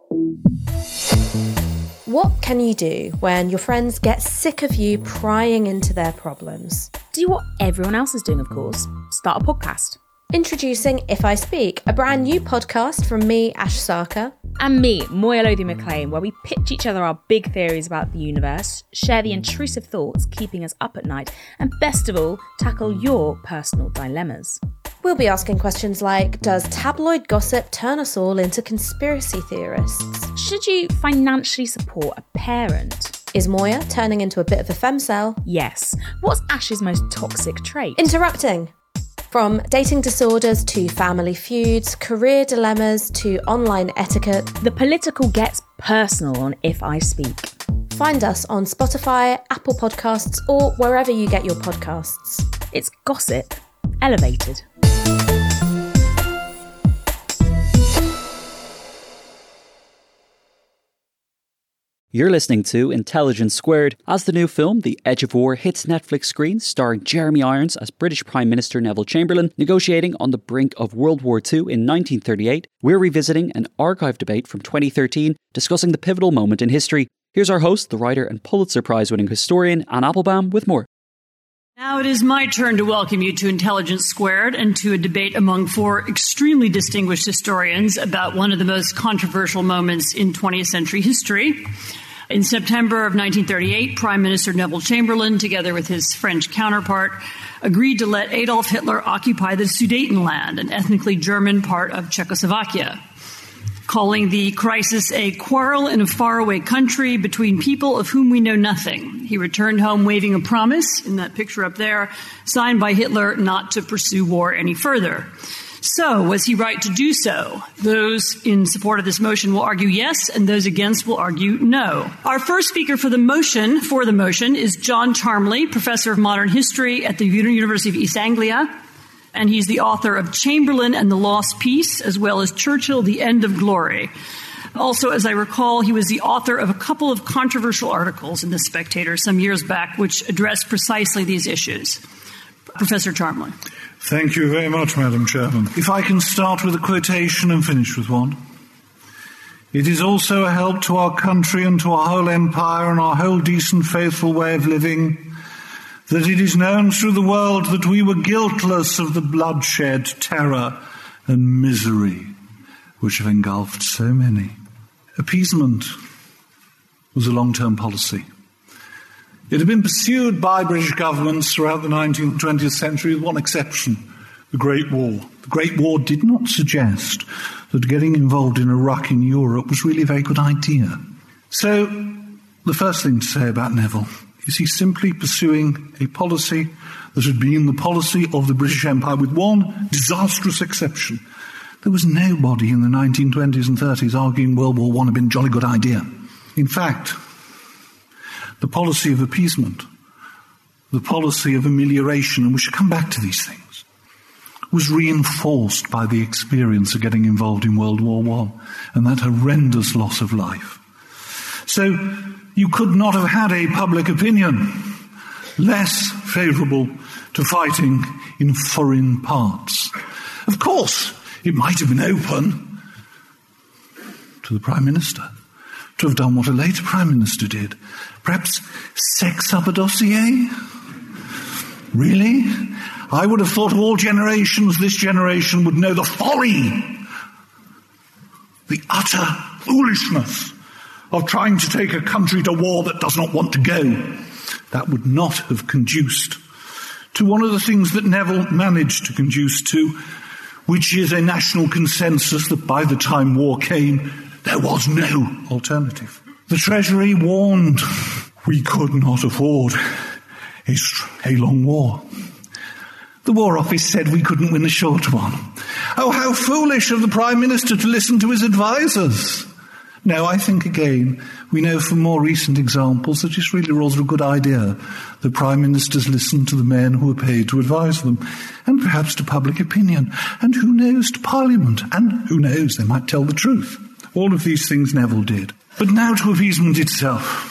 What can you do when your friends get sick of you prying into their problems? Do what everyone else is doing, of course. Start a podcast. Introducing If I Speak, a brand new podcast from me, Ash Sarkar. And me, Moya Lothian-McLean, where we pitch each other our big theories about the universe, share the intrusive thoughts keeping us up at night, and best of all, tackle your personal dilemmas. We'll be asking questions like, does tabloid gossip turn us all into conspiracy theorists? Should you financially support a parent? Is Moya turning into a bit of a femcel? Yes. What's Ash's most toxic trait? Interrupting. From dating disorders to family feuds, career dilemmas to online etiquette. The political gets personal on If I Speak. Find us on Spotify, Apple Podcasts, or wherever you get your podcasts. It's gossip elevated. You're listening to Intelligence Squared as the new film The Edge of War hits Netflix screens, starring Jeremy Irons as British Prime Minister Neville Chamberlain negotiating on the brink of World War II in 1938. We're revisiting an archive debate from 2013 discussing the pivotal moment in history. Here's our host, the writer and Pulitzer Prize-winning historian Anne Applebaum with more. Now it is my turn to welcome you to Intelligence Squared and to a debate among four extremely distinguished historians about one of the most controversial moments in 20th century history. In September of 1938, Prime Minister Neville Chamberlain, together with his French counterpart, agreed to let Adolf Hitler occupy the Sudetenland, an ethnically German part of Czechoslovakia. Calling the crisis a quarrel in a faraway country between people of whom we know nothing. He returned home waving a promise, in that picture up there, signed by Hitler not to pursue war any further. So, was he right to do so? Those in support of this motion will argue yes, and those against will argue no. Our first speaker for the motion is John Charmley, professor of modern history at the University of East Anglia. And he's the author of Chamberlain and the Lost Peace, as well as Churchill, The End of Glory. Also, as I recall, he was the author of a couple of controversial articles in The Spectator some years back, which addressed precisely these issues. Professor Charmley. Thank you very much, Madam Chairman. If I can start with a quotation and finish with one. It is also a help to our country and to our whole empire and our whole decent, faithful way of living that it is known through the world that we were guiltless of the bloodshed, terror, and misery which have engulfed so many. Appeasement was a long-term policy. It had been pursued by British governments throughout the 19th and 20th century, with one exception, the Great War. The Great War did not suggest that getting involved in a ruck in Europe was really a very good idea. So, the first thing to say about Neville is he's simply pursuing a policy that had been the policy of the British Empire, with one disastrous exception. There was nobody in the 1920s and 30s arguing World War I had been a jolly good idea. In fact, the policy of appeasement, the policy of amelioration, and we should come back to these things, was reinforced by the experience of getting involved in World War I and that horrendous loss of life. So, you could not have had a public opinion less favourable to fighting in foreign parts. Of course, it might have been open to the Prime Minister to have done what a later Prime Minister did. Perhaps sex up a dossier? Really? I would have thought of all generations, this generation would know the folly, the utter foolishness of trying to take a country to war that does not want to go. That would not have conduced to one of the things that Neville managed to conduce to, which is a national consensus that by the time war came, there was no alternative. The Treasury warned we could not afford a long war. The War Office said we couldn't win a short one. Oh, how foolish of the Prime Minister to listen to his advisers. No, I think again, we know from more recent examples that it's really rather a good idea that Prime Ministers listen to the men who are paid to advise them, and perhaps to public opinion, and who knows, to Parliament, and who knows, they might tell the truth. All of these things Neville did. But now to appeasement itself.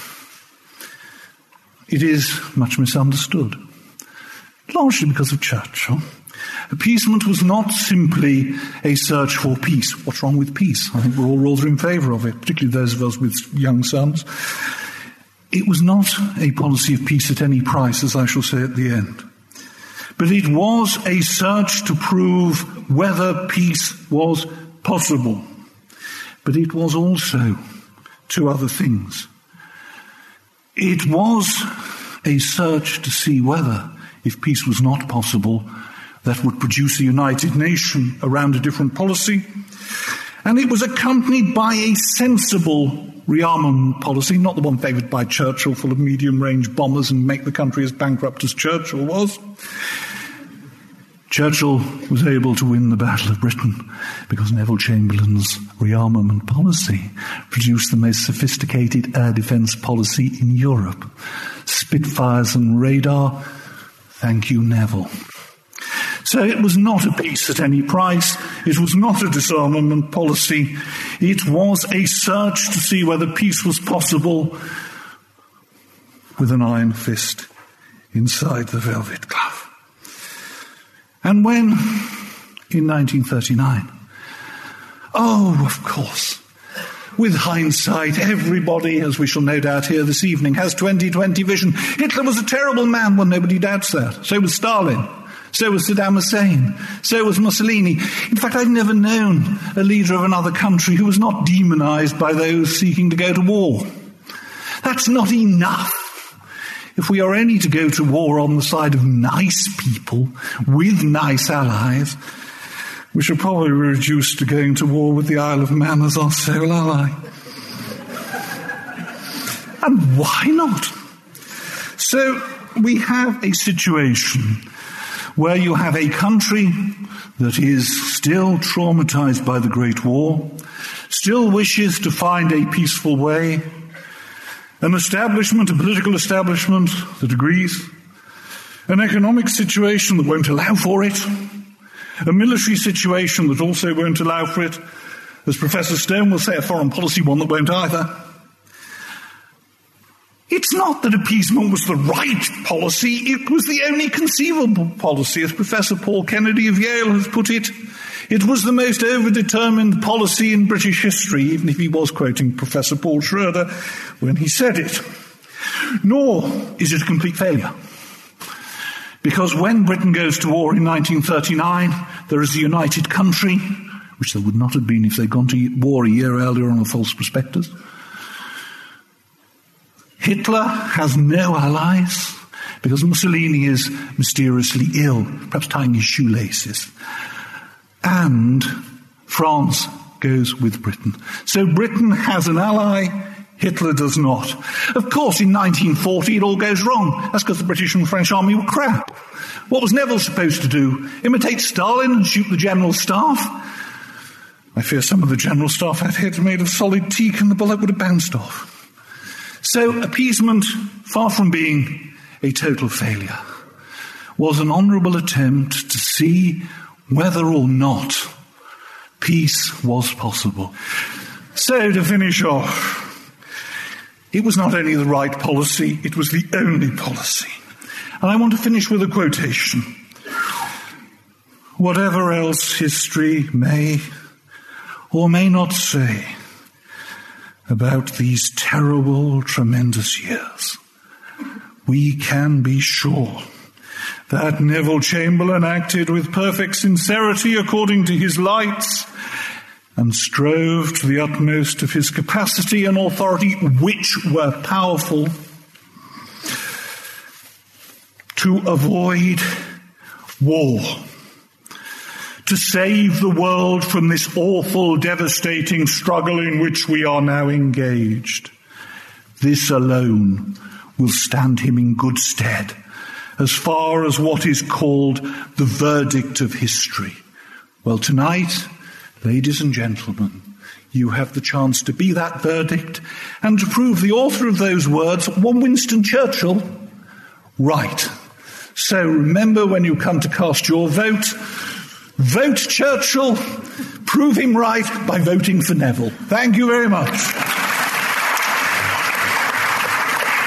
It is much misunderstood, largely because of Churchill. Appeasement was not simply a search for peace. What's wrong with peace? I think we're all rather in favour of it, particularly those of us with young sons. It was not a policy of peace at any price, as I shall say at the end. But it was a search to prove whether peace was possible. But it was also two other things. It was a search to see whether, if peace was not possible, that would produce a united nation around a different policy. And it was accompanied by a sensible rearmament policy, not the one favoured by Churchill, full of medium-range bombers and make the country as bankrupt as Churchill was. Churchill was able to win the Battle of Britain because Neville Chamberlain's rearmament policy produced the most sophisticated air defence policy in Europe. Spitfires and radar. Thank you, Neville. So it was not a peace at any price. It was not a disarmament policy. It was a search to see whether peace was possible with an iron fist inside the velvet glove. And when, in 1939, of course, with hindsight, everybody, as we shall no doubt hear this evening, has 20/20 vision. Hitler was a terrible man, well, nobody doubts that. So was Stalin. So was Saddam Hussein. So was Mussolini. In fact, I've never known a leader of another country who was not demonized by those seeking to go to war. That's not enough. If we are only to go to war on the side of nice people, with nice allies, we should probably be reduced to going to war with the Isle of Man as our sole ally. And why not? So we have a situation where you have a country that is still traumatized by the Great War, still wishes to find a peaceful way, an establishment, a political establishment that agrees, an economic situation that won't allow for it, a military situation that also won't allow for it, as Professor Stone will say, a foreign policy one that won't either. It's not that appeasement was the right policy, it was the only conceivable policy. As Professor Paul Kennedy of Yale has put it, it was the most overdetermined policy in British history, even if he was quoting Professor Paul Schroeder when he said it. Nor is it a complete failure. Because when Britain goes to war in 1939, there is a united country, which there would not have been if they'd gone to war a year earlier on a false prospectus. Hitler has no allies because Mussolini is mysteriously ill, perhaps tying his shoelaces. And France goes with Britain. So Britain has an ally, Hitler does not. Of course, in 1940 it all goes wrong. That's because the British and French army were crap. What was Neville supposed to do? Imitate Stalin and shoot the general staff? I fear some of the general staff had heads made of solid teak and the bullet would have bounced off. So appeasement, far from being a total failure, was an honourable attempt to see whether or not peace was possible. So to finish off, it was not only the right policy, it was the only policy. And I want to finish with a quotation. Whatever else history may or may not say about these terrible, tremendous years, we can be sure that Neville Chamberlain acted with perfect sincerity according to his lights and strove to the utmost of his capacity and authority, which were powerful, to avoid war, to save the world from this awful, devastating struggle in which we are now engaged. This alone will stand him in good stead as far as what is called the verdict of history. Well, tonight, ladies and gentlemen, you have the chance to be that verdict and to prove the author of those words, one Winston Churchill, right. So remember, when you come to cast your vote, vote Churchill, prove him right by voting for Neville. Thank you very much.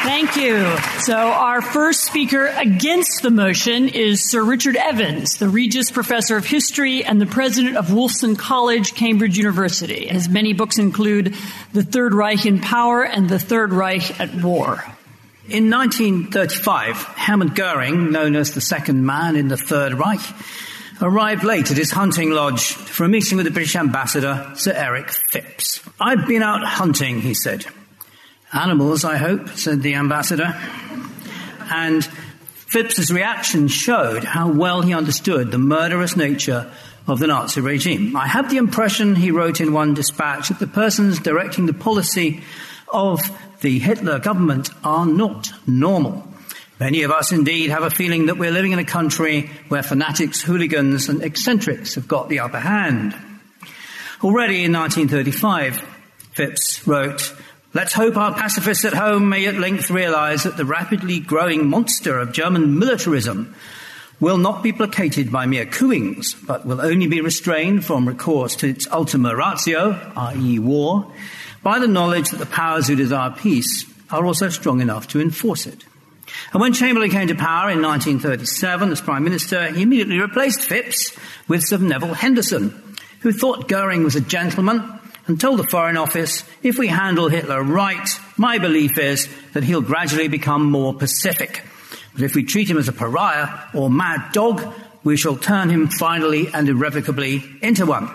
Thank you. So our first speaker against the motion is Sir Richard Evans, the Regius Professor of History and the President of Wolfson College, Cambridge University. His many books include The Third Reich in Power and The Third Reich at War. In 1935, Hermann Goering, known as the second man in the Third Reich, arrived late at his hunting lodge for a meeting with the British ambassador, Sir Eric Phipps. "I've been out hunting," he said. "Animals, I hope," said the ambassador. And Phipps's reaction showed how well he understood the murderous nature of the Nazi regime. "I have the impression," he wrote in one dispatch, "that the persons directing the policy of the Hitler government are not normal. Many of us indeed have a feeling that we're living in a country where fanatics, hooligans and eccentrics have got the upper hand." Already in 1935, Phipps wrote, "Let's hope our pacifists at home may at length realize that the rapidly growing monster of German militarism will not be placated by mere cooings, but will only be restrained from recourse to its ultima ratio, i.e. war, by the knowledge that the powers who desire peace are also strong enough to enforce it." And when Chamberlain came to power in 1937 as Prime Minister, he immediately replaced Phipps with Sir Neville Henderson, who thought Goering was a gentleman and told the Foreign Office, "If we handle Hitler right, my belief is that he'll gradually become more pacific. But if we treat him as a pariah or mad dog, we shall turn him finally and irrevocably into one."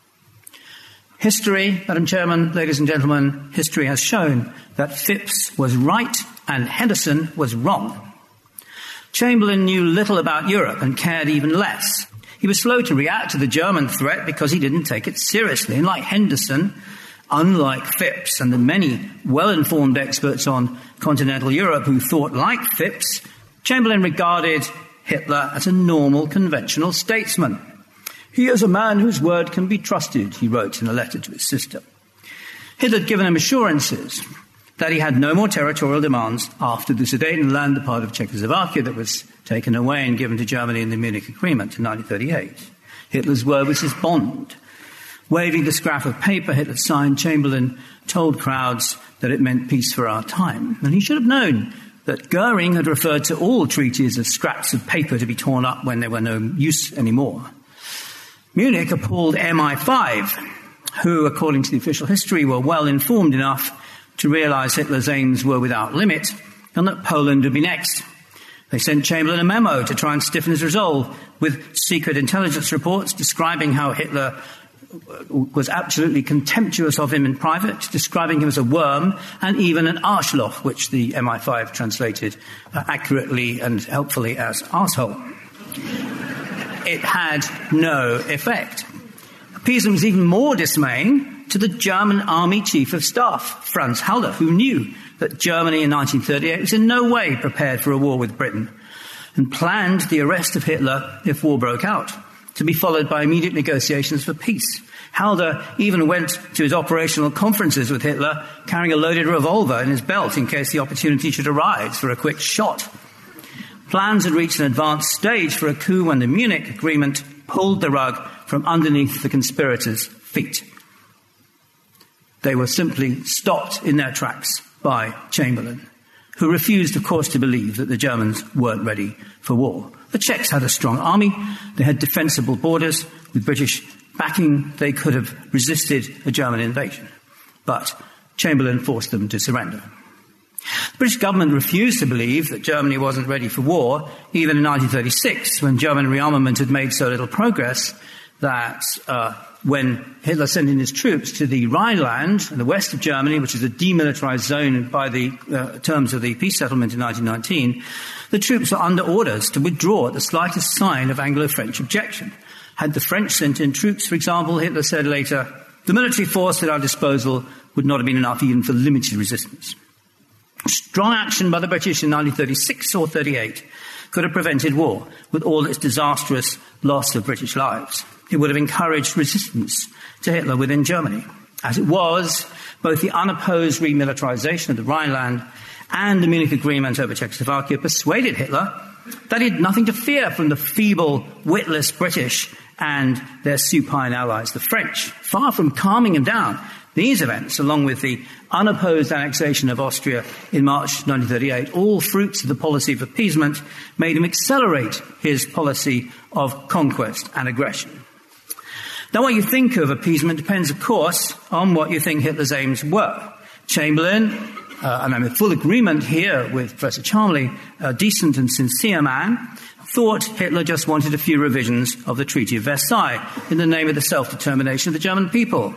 History, Madam Chairman, ladies and gentlemen, history has shown that Phipps was right and Henderson was wrong. Chamberlain knew little about Europe and cared even less. He was slow to react to the German threat because he didn't take it seriously. And like Henderson, unlike Phipps and the many well-informed experts on continental Europe who thought like Phipps, Chamberlain regarded Hitler as a normal, conventional statesman. "He is a man whose word can be trusted," he wrote in a letter to his sister. Hitler had given him assurances that he had no more territorial demands after the Sudetenland, the part of Czechoslovakia that was taken away and given to Germany in the Munich Agreement in 1938. Hitler's word was his bond. Waving the scrap of paper Hitler signed, Chamberlain told crowds that it meant peace for our time. And he should have known that Goering had referred to all treaties as scraps of paper to be torn up when they were no use anymore. Munich appalled MI5, who, according to the official history, were well informed enough to realize Hitler's aims were without limit and that Poland would be next. They sent Chamberlain a memo to try and stiffen his resolve with secret intelligence reports describing how Hitler was absolutely contemptuous of him in private, describing him as a worm and even an Arschloch, which the MI5 translated accurately and helpfully as arsehole. It had no effect. Appeasement was even more dismaying to the German Army Chief of Staff, Franz Halder, who knew that Germany in 1938 was in no way prepared for a war with Britain and planned the arrest of Hitler if war broke out, to be followed by immediate negotiations for peace. Halder even went to his operational conferences with Hitler carrying a loaded revolver in his belt in case the opportunity should arise for a quick shot. Plans had reached an advanced stage for a coup when the Munich Agreement pulled the rug from underneath the conspirators' feet. They were simply stopped in their tracks by Chamberlain, who refused, of course, to believe that the Germans weren't ready for war. The Czechs had a strong army. They had defensible borders. With British backing, they could have resisted a German invasion. But Chamberlain forced them to surrender. The British government refused to believe that Germany wasn't ready for war, even in 1936, when German rearmament had made so little progress that when Hitler sent in his troops to the Rhineland, in the west of Germany, which is a demilitarized zone by the terms of the peace settlement in 1919, the troops were under orders to withdraw at the slightest sign of Anglo-French objection. Had the French sent in troops, for example, Hitler said later, the military force at our disposal would not have been enough even for limited resistance. Strong action by the British in 1936 or 38 could have prevented war with all its disastrous loss of British lives. It would have encouraged resistance to Hitler within Germany. As it was, both the unopposed remilitarization of the Rhineland and the Munich Agreement over Czechoslovakia persuaded Hitler that he had nothing to fear from the feeble, witless British and their supine allies, the French. Far from calming him down, these events, along with the unopposed annexation of Austria in March 1938, all fruits of the policy of appeasement, made him accelerate his policy of conquest and aggression. Now, what you think of appeasement depends, of course, on what you think Hitler's aims were. Chamberlain, and I'm in full agreement here with Professor Cholmondeley, a decent and sincere man, thought Hitler just wanted a few revisions of the Treaty of Versailles in the name of the self-determination of the German people.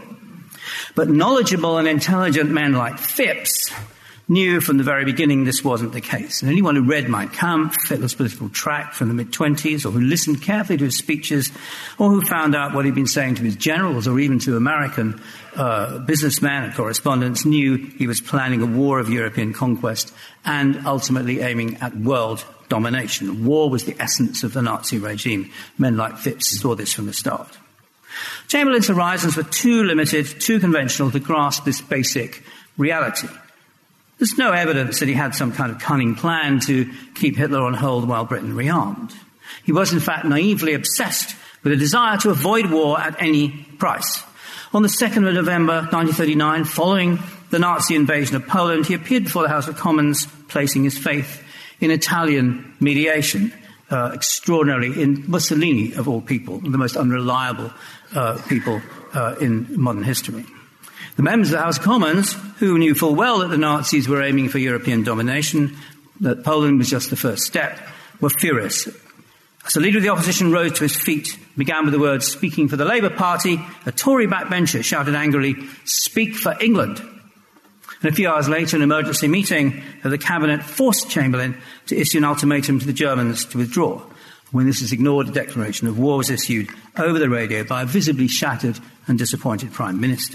But knowledgeable and intelligent men like Phipps knew from the very beginning this wasn't the case. And anyone who read Mein Kampf, Hitler's political tract from the mid-20s, or who listened carefully to his speeches, or who found out what he'd been saying to his generals, or even to American businessmen and correspondents, knew he was planning a war of European conquest and ultimately aiming at world domination. War was the essence of the Nazi regime. Men like Phipps saw this from the start. Chamberlain's horizons were too limited, too conventional to grasp this basic reality. There's no evidence that he had some kind of cunning plan to keep Hitler on hold while Britain rearmed. He was, in fact, naively obsessed with a desire to avoid war at any price. On the 2nd of November 1939, following the Nazi invasion of Poland, he appeared before the House of Commons, placing his faith in Italian mediation, extraordinarily in Mussolini, of all people, the most unreliable people in modern history. The members of the House of Commons, who knew full well that the Nazis were aiming for European domination, that Poland was just the first step, were furious. As the leader of the opposition rose to his feet, began with the words, "Speaking for the Labour Party," a Tory backbencher shouted angrily, "Speak for England." And a few hours later, an emergency meeting of the cabinet forced Chamberlain to issue an ultimatum to the Germans to withdraw. When this was ignored, a declaration of war was issued over the radio by a visibly shattered and disappointed Prime Minister.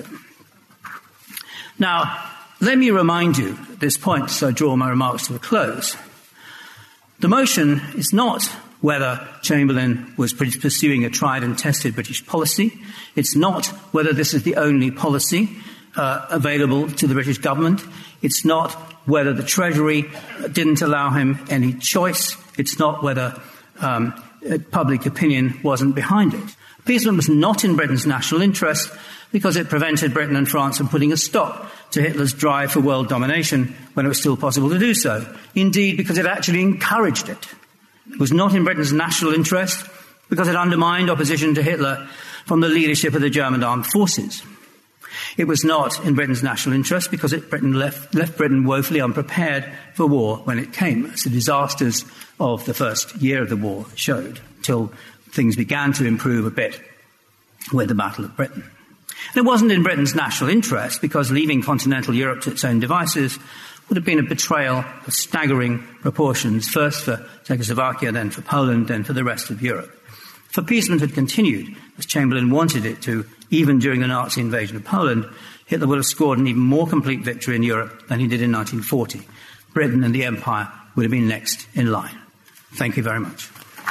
Now, let me remind you at this point, as I draw my remarks to a close, the motion is not whether Chamberlain was pursuing a tried and tested British policy. It's not whether this is the only policy available to the British government. It's not whether the Treasury didn't allow him any choice. It's not whether public opinion wasn't behind it. Appeasement was not in Britain's national interest because it prevented Britain and France from putting a stop to Hitler's drive for world domination when it was still possible to do so. Indeed, because it actually encouraged it. It was not in Britain's national interest because it undermined opposition to Hitler from the leadership of the German armed forces. It was not in Britain's national interest because Britain left Britain woefully unprepared for war when it came, as the disasters of the first year of the war showed, till things began to improve a bit with the Battle of Britain. And it wasn't in Britain's national interest because leaving continental Europe to its own devices would have been a betrayal of staggering proportions, first for Czechoslovakia, then for Poland, then for the rest of Europe. If appeasement had continued, as Chamberlain wanted it to, even during the Nazi invasion of Poland, Hitler would have scored an even more complete victory in Europe than he did in 1940. Britain and the Empire would have been next in line. Thank you very much.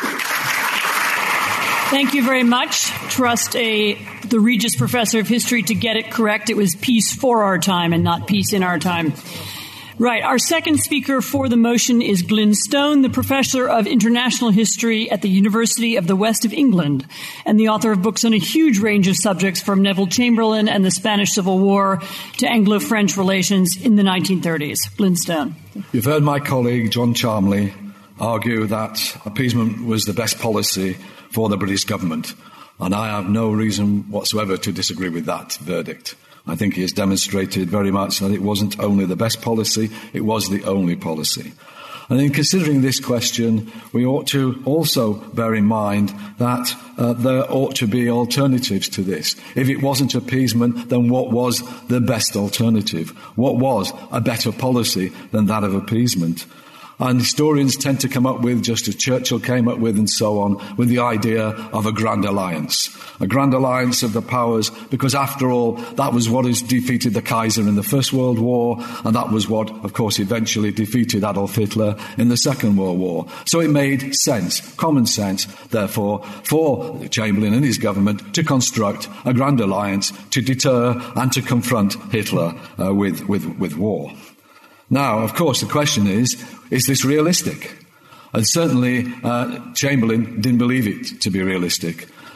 Thank you very much. Trust the Regis Professor of History to get it correct. It was peace for our time and not peace in our time. Right. Our second speaker for the motion is Glyn Stone, the Professor of International History at the University of the West of England and the author of books on a huge range of subjects from Neville Chamberlain and the Spanish Civil War to Anglo-French relations in the 1930s. Glyn Stone. You've heard my colleague John Cholmondeley argue that appeasement was the best policy for the British government, and I have no reason whatsoever to disagree with that verdict. I think he has demonstrated very much that it wasn't only the best policy, it was the only policy. And in considering this question, we ought to also bear in mind that there ought to be alternatives to this. If it wasn't appeasement, then what was the best alternative? What was a better policy than that of appeasement? And historians tend to come up with, just as Churchill came up with and so on, with the idea of a grand alliance of the powers, because after all, that was what has defeated the Kaiser in the First World War, and that was what, of course, eventually defeated Adolf Hitler in the Second World War. So it made sense, common sense, therefore, for Chamberlain and his government to construct a grand alliance to deter and to confront Hitler with war. Now, of course, the question is this realistic? And certainly Chamberlain didn't believe it to be realistic.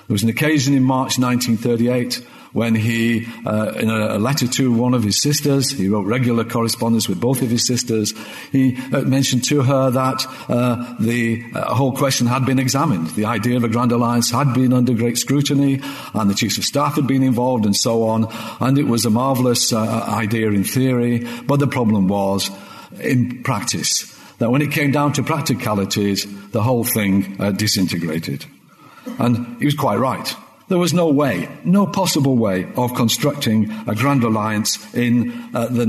There was an occasion in March 1938 when he, in a letter to one of his sisters, he wrote regular correspondence with both of his sisters, he mentioned to her that the whole question had been examined. The idea of a Grand Alliance had been under great scrutiny, and the Chiefs of Staff had been involved and so on, and it was a marvellous idea in theory, but the problem was in practice, that when it came down to practicalities, the whole thing disintegrated. And he was quite right. There was no way, no possible way of constructing a Grand Alliance in the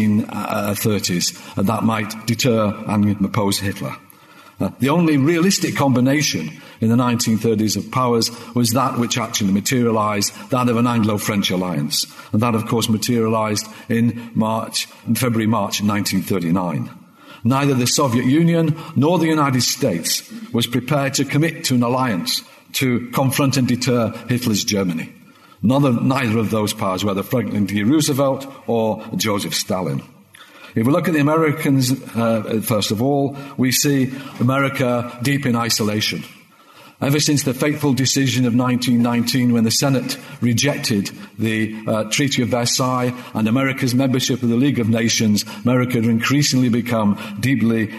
1930s that might deter and oppose Hitler. The only realistic combination in the 1930s of powers was that which actually materialised, that of an Anglo-French alliance. And that, of course, materialised in February-March 1939. Neither the Soviet Union nor the United States was prepared to commit to an alliance to confront and deter Hitler's Germany. Neither of those powers, whether Franklin D. Roosevelt or Joseph Stalin. If we look at the Americans, first of all, we see America deep in isolation. Ever since the fateful decision of 1919 when the Senate rejected the Treaty of Versailles and America's membership of the League of Nations, America had increasingly become deeply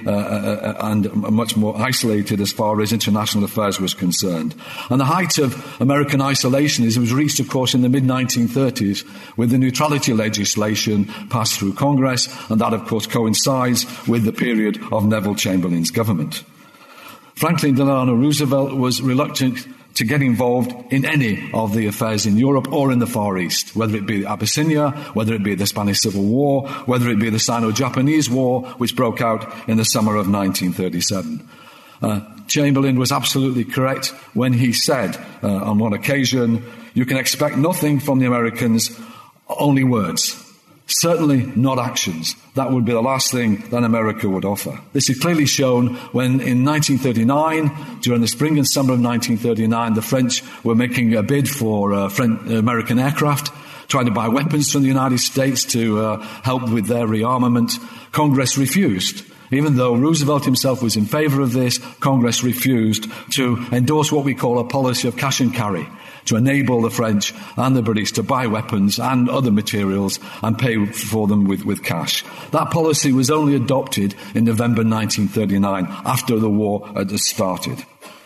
and much more isolated as far as international affairs was concerned. And the height of American isolation was reached, of course, in the mid-1930s with the neutrality legislation passed through Congress, and that, of course, coincides with the period of Neville Chamberlain's government. Franklin Delano Roosevelt was reluctant to get involved in any of the affairs in Europe or in the Far East, whether it be Abyssinia, whether it be the Spanish Civil War, whether it be the Sino-Japanese War, which broke out in the summer of 1937. Chamberlain was absolutely correct when he said on one occasion, "You can expect nothing from the Americans, only words. Certainly not actions. That would be the last thing that America would offer." This is clearly shown when in 1939, during the spring and summer of 1939, the French were making a bid for American aircraft, trying to buy weapons from the United States to help with their rearmament. Congress refused. Even though Roosevelt himself was in favour of this, Congress refused to endorse what we call a policy of cash and carry, to enable the French and the British to buy weapons and other materials and pay for them with cash. That policy was only adopted in November 1939, after the war had started.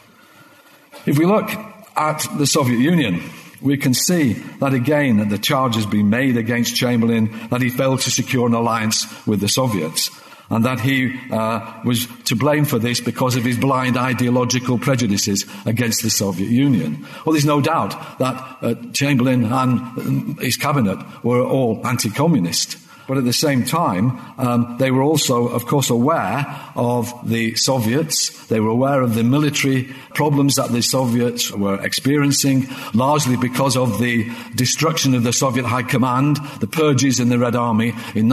If we look at the Soviet Union, we can see that again that the charge has been made against Chamberlain that he failed to secure an alliance with the Soviets, and that he was to blame for this because of his blind ideological prejudices against the Soviet Union. Well, there's no doubt that Chamberlain and his cabinet were all anti-communist. But at the same time, they were also, of course, aware of the Soviets. They were aware of the military problems that the Soviets were experiencing, largely because of the destruction of the Soviet High Command, the purges in the Red Army in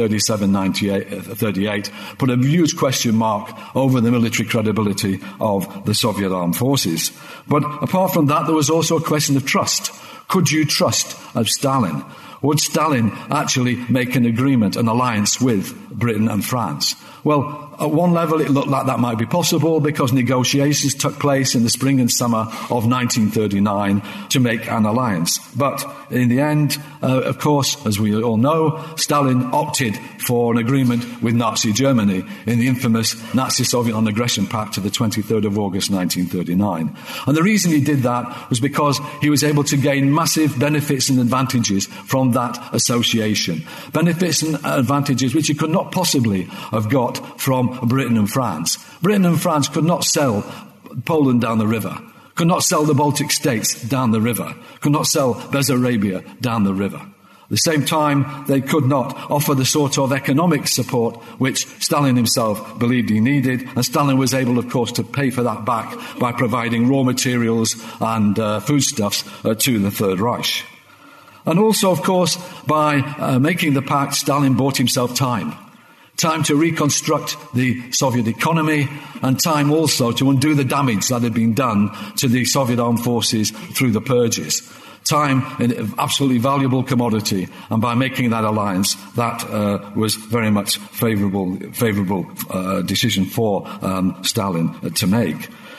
1937-38, put a huge question mark over the military credibility of the Soviet armed forces. But apart from that, there was also a question of trust. Could you trust Stalin? Would Stalin actually make an agreement, an alliance with Britain and France? Well, at one level it looked like that might be possible because negotiations took place in the spring and summer of 1939 to make an alliance. But in the end, of course, as we all know, Stalin opted for an agreement with Nazi Germany in the infamous Nazi-Soviet Non-Aggression Pact of the 23rd of August 1939. And the reason he did that was because he was able to gain massive benefits and advantages from that association. Benefits and advantages which he could not possibly have got from Britain and France. Britain and France could not sell Poland down the river, could not sell the Baltic states down the river, could not sell Bessarabia down the river. At the same time, they could not offer the sort of economic support which Stalin himself believed he needed, and Stalin was able, of course, to pay for that back by providing raw materials and foodstuffs to the Third Reich. And also, of course, by making the pact, Stalin bought himself time to reconstruct the Soviet economy, and time also to undo the damage that had been done to the Soviet armed forces through the purges. Time, an absolutely valuable commodity, and by making that alliance, that was very much favourable decision for Stalin to make.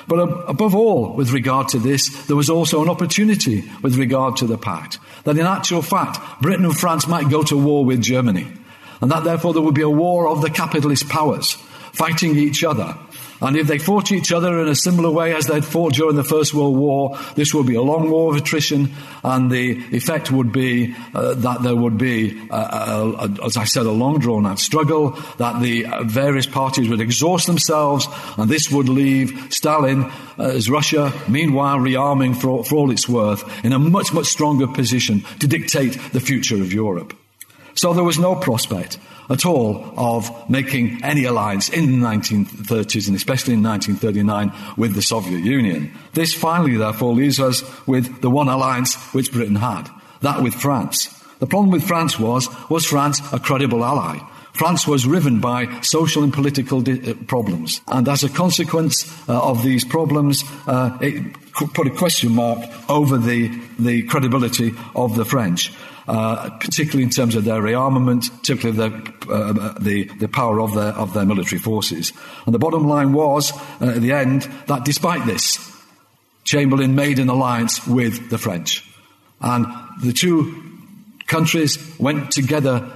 But above all, with regard to this, there was also an opportunity with regard to the pact, that in actual fact, Britain and France might go to war with Germany, and that therefore there would be a war of the capitalist powers fighting each other. And if they fought each other in a similar way as they'd fought during the First World War, this would be a long war of attrition, and the effect would be that there would be, as I said, a long drawn-out struggle, that the various parties would exhaust themselves, and this would leave Stalin, as Russia, meanwhile rearming for all it's worth, in a much, much stronger position to dictate the future of Europe. So there was no prospect at all of making any alliance in the 1930s and especially in 1939 with the Soviet Union. This finally, therefore, leaves us with the one alliance which Britain had, that with France. The problem with France was France a credible ally? France was riven by social and political problems, and as a consequence of these problems, it put a question mark over the credibility of the French. Particularly in terms of their rearmament, particularly the power of their military forces. And the bottom line was, at the end, that despite this, Chamberlain made an alliance with the French. And the two countries went together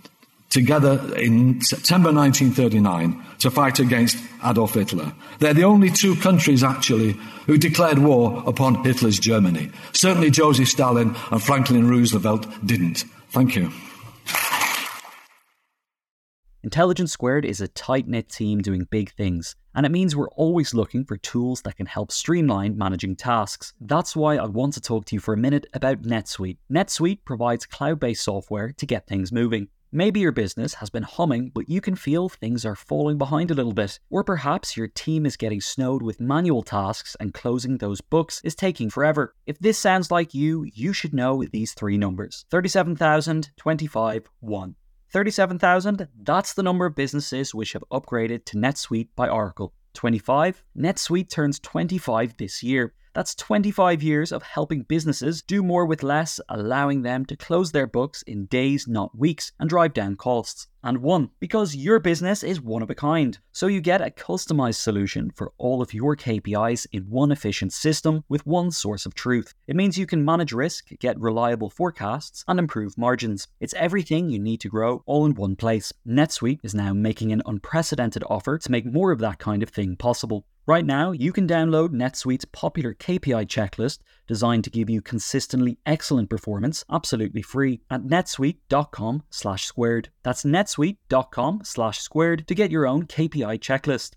in September 1939 to fight against Adolf Hitler. They're the only two countries, actually, who declared war upon Hitler's Germany. Certainly Joseph Stalin and Franklin Roosevelt didn't. Thank you. Intelligence Squared is a tight-knit team doing big things, and it means we're always looking for tools that can help streamline managing tasks. That's why I want to talk to you for a minute about NetSuite. NetSuite provides cloud-based software to get things moving. Maybe your business has been humming, but you can feel things are falling behind a little bit. Or perhaps your team is getting snowed with manual tasks and closing those books is taking forever. If this sounds like you, you should know these three numbers. 37,000, 25, 1. 37,000, that's the number of businesses which have upgraded to NetSuite by Oracle. 25, NetSuite turns 25 this year. That's 25 years of helping businesses do more with less, allowing them to close their books in days, not weeks, and drive down costs. And 1, because your business is one of a kind. So you get a customized solution for all of your KPIs in one efficient system with one source of truth. It means you can manage risk, get reliable forecasts, and improve margins. It's everything you need to grow all in one place. NetSuite is now making an unprecedented offer to make more of that kind of thing possible. Right now, you can download NetSuite's popular KPI checklist designed to give you consistently excellent performance absolutely free at netsuite.com/squared. That's netsuite.com/squared to get your own KPI checklist.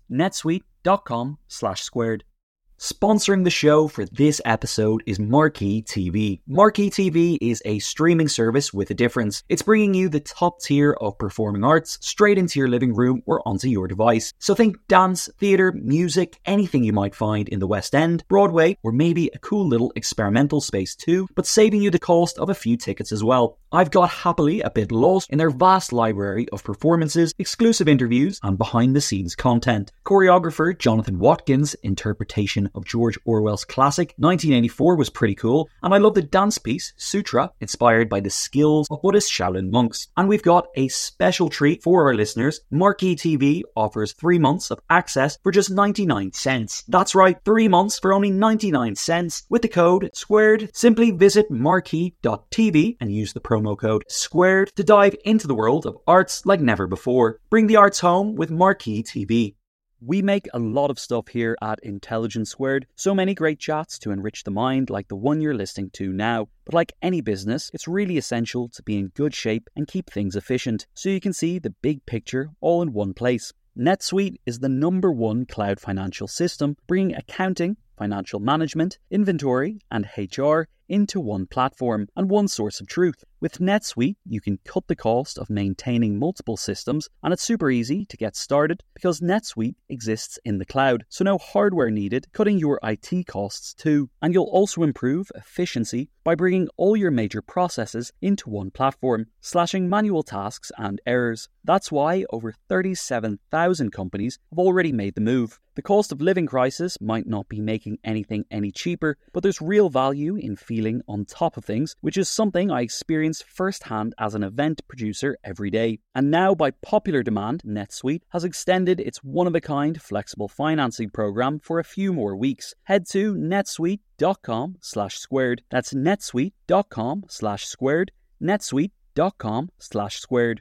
netsuite.com/squared. Sponsoring the show for this episode is Marquee TV. Marquee TV is a streaming service with a difference. It's bringing you the top tier of performing arts straight into your living room or onto your device. So think dance, theatre, music, anything you might find in the West End, Broadway, or maybe a cool little experimental space too, but saving you the cost of a few tickets as well. I've got happily a bit lost in their vast library of performances, exclusive interviews, and behind-the-scenes content. Choreographer Jonathan Watkins' interpretation of George Orwell's classic 1984 was pretty cool, and I love the dance piece Sutra, inspired by the skills of Buddhist Shaolin monks. And we've got a special treat for our listeners. Marquee TV offers 3 months of access for just 99 cents. That's right, 3 months for only 99 cents with the code SQUARED. Simply visit marquee.tv and use the promo code SQUARED to dive into the world of arts like never before. Bring the arts home with Marquee TV. We make a lot of stuff here at Intelligence Squared, so many great chats to enrich the mind like the one you're listening to now. But like any business, it's really essential to be in good shape and keep things efficient, so you can see the big picture all in one place. NetSuite is the #1 cloud financial system, bringing accounting, financial management, inventory, and HR into one platform and one source of truth. With NetSuite, you can cut the cost of maintaining multiple systems, and it's super easy to get started because NetSuite exists in the cloud, so no hardware needed, cutting your IT costs too. And you'll also improve efficiency by bringing all your major processes into one platform, slashing manual tasks and errors. That's why over 37,000 companies have already made the move. The cost of living crisis might not be making anything any cheaper, but there's real value in feeling on top of things, which is something I experienced experience firsthand as an event producer every day. And now, by popular demand, NetSuite has extended its one-of-a-kind flexible financing program for a few more weeks. Head to netsuite.com/squared. That's netsuite.com/squared. netsuite.com/squared.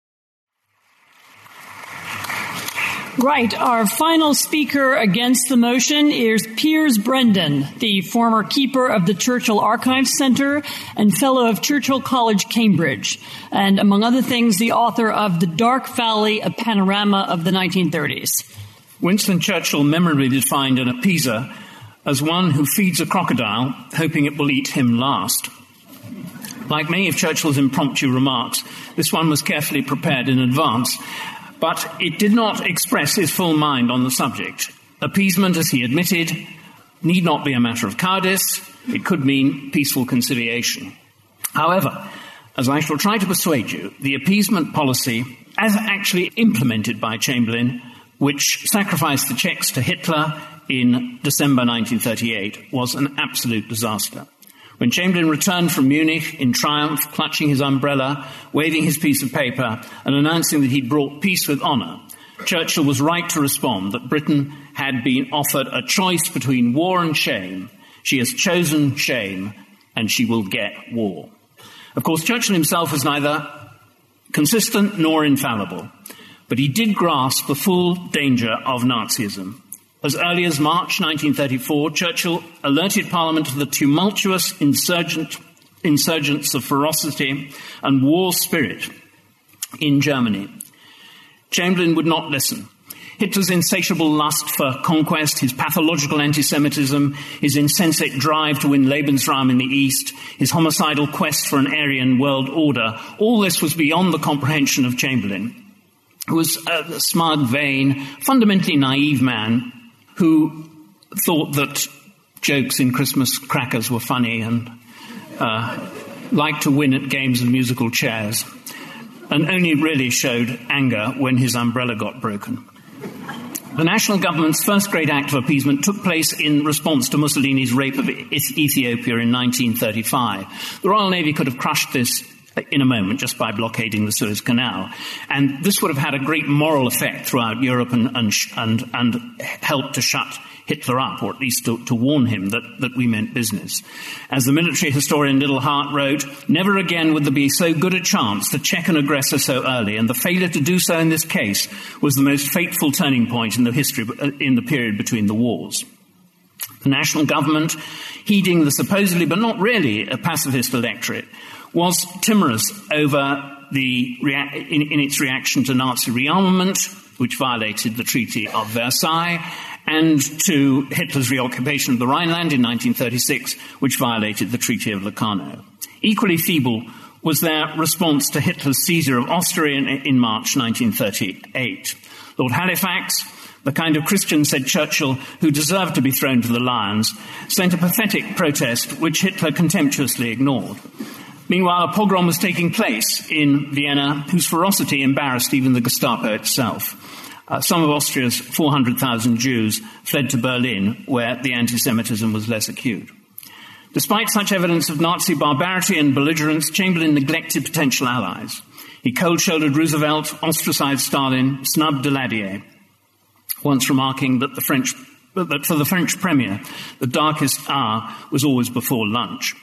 Right. Our final speaker against the motion is Piers Brendan, the former keeper of the Churchill Archives Centre and fellow of Churchill College, Cambridge, and among other things, the author of The Dark Valley, a panorama of the 1930s. Winston Churchill memorably defined an appeaser as one who feeds a crocodile, hoping it will eat him last. Like many of Churchill's impromptu remarks, this one was carefully prepared in advance, but it did not express his full mind on the subject. Appeasement, as he admitted, need not be a matter of cowardice. It could mean peaceful conciliation. However, as I shall try to persuade you, the appeasement policy, as actually implemented by Chamberlain, which sacrificed the Czechs to Hitler in December 1938, was an absolute disaster. When Chamberlain returned from Munich in triumph, clutching his umbrella, waving his piece of paper, and announcing that he'd brought peace with honour, Churchill was right to respond that Britain had been offered a choice between war and shame. She has chosen shame, and she will get war. Of course, Churchill himself was neither consistent nor infallible, but he did grasp the full danger of Nazism. As early as March 1934, Churchill alerted Parliament to the tumultuous insurgence of ferocity and war spirit in Germany. Chamberlain would not listen. Hitler's insatiable lust for conquest, his pathological anti-Semitism, his insensate drive to win Lebensraum in the East, his homicidal quest for an Aryan world order, all this was beyond the comprehension of Chamberlain, who was a smug, vain, fundamentally naive man who thought that jokes in Christmas crackers were funny and liked to win at games of musical chairs, and only really showed anger when his umbrella got broken. The national government's first great act of appeasement took place in response to Mussolini's rape of Ethiopia in 1935. The Royal Navy could have crushed this in a moment just by blockading the Suez Canal. And this would have had a great moral effect throughout Europe and helped to shut Hitler up, or at least to warn him that we meant business. As the military historian Liddell Hart wrote, never again would there be so good a chance to check an aggressor so early, and the failure to do so in this case was the most fateful turning point in the period between the wars. The national government, heeding the supposedly but not really a pacifist electorate, was timorous over in its reaction to Nazi rearmament, which violated the Treaty of Versailles, and to Hitler's reoccupation of the Rhineland in 1936, which violated the Treaty of Locarno. Equally feeble was their response to Hitler's seizure of Austria in March 1938. Lord Halifax, the kind of Christian, said Churchill, who deserved to be thrown to the lions, sent a pathetic protest which Hitler contemptuously ignored. Meanwhile, a pogrom was taking place in Vienna, whose ferocity embarrassed even the Gestapo itself. Some of Austria's 400,000 Jews fled to Berlin, where the anti-Semitism was less acute. Despite such evidence of Nazi barbarity and belligerence, Chamberlain neglected potential allies. He cold-shouldered Roosevelt, ostracized Stalin, snubbed Daladier, once remarking that for the French premier, the darkest hour was always before lunch.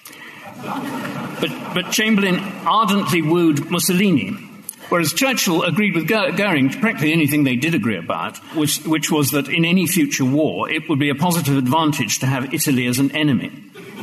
But Chamberlain ardently wooed Mussolini, whereas Churchill agreed with Goering to practically anything they did agree about, which was that in any future war it would be a positive advantage to have Italy as an enemy.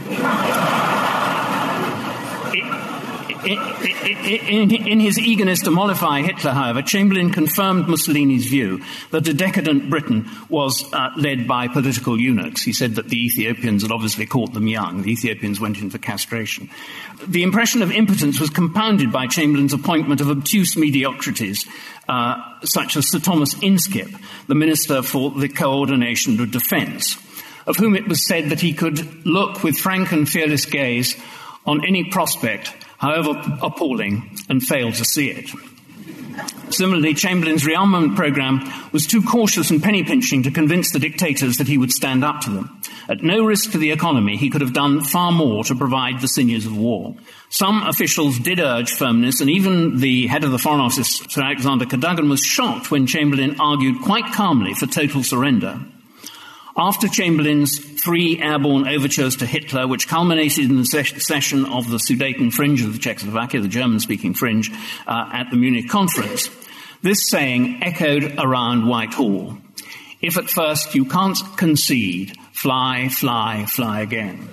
In his eagerness to mollify Hitler, however, Chamberlain confirmed Mussolini's view that a decadent Britain was led by political eunuchs. He said that the Ethiopians had obviously caught them young. The Ethiopians went in for castration. The impression of impotence was compounded by Chamberlain's appointment of obtuse mediocrities, such as Sir Thomas Inskip, the Minister for the Coordination of Defence, of whom it was said that he could look with frank and fearless gaze on any prospect, however appalling, and fail to see it. Similarly, Chamberlain's rearmament programme was too cautious and penny-pinching to convince the dictators that he would stand up to them. At no risk to the economy, he could have done far more to provide the sinews of war. Some officials did urge firmness, and even the head of the Foreign Office, Sir Alexander Cadogan, was shocked when Chamberlain argued quite calmly for total surrender. After Chamberlain's 3 airborne overtures to Hitler, which culminated in the cession of the Sudeten fringe of the Czechoslovakia, the German-speaking fringe, at the Munich conference, this saying echoed around Whitehall: "If at first you can't concede, fly, fly, fly again."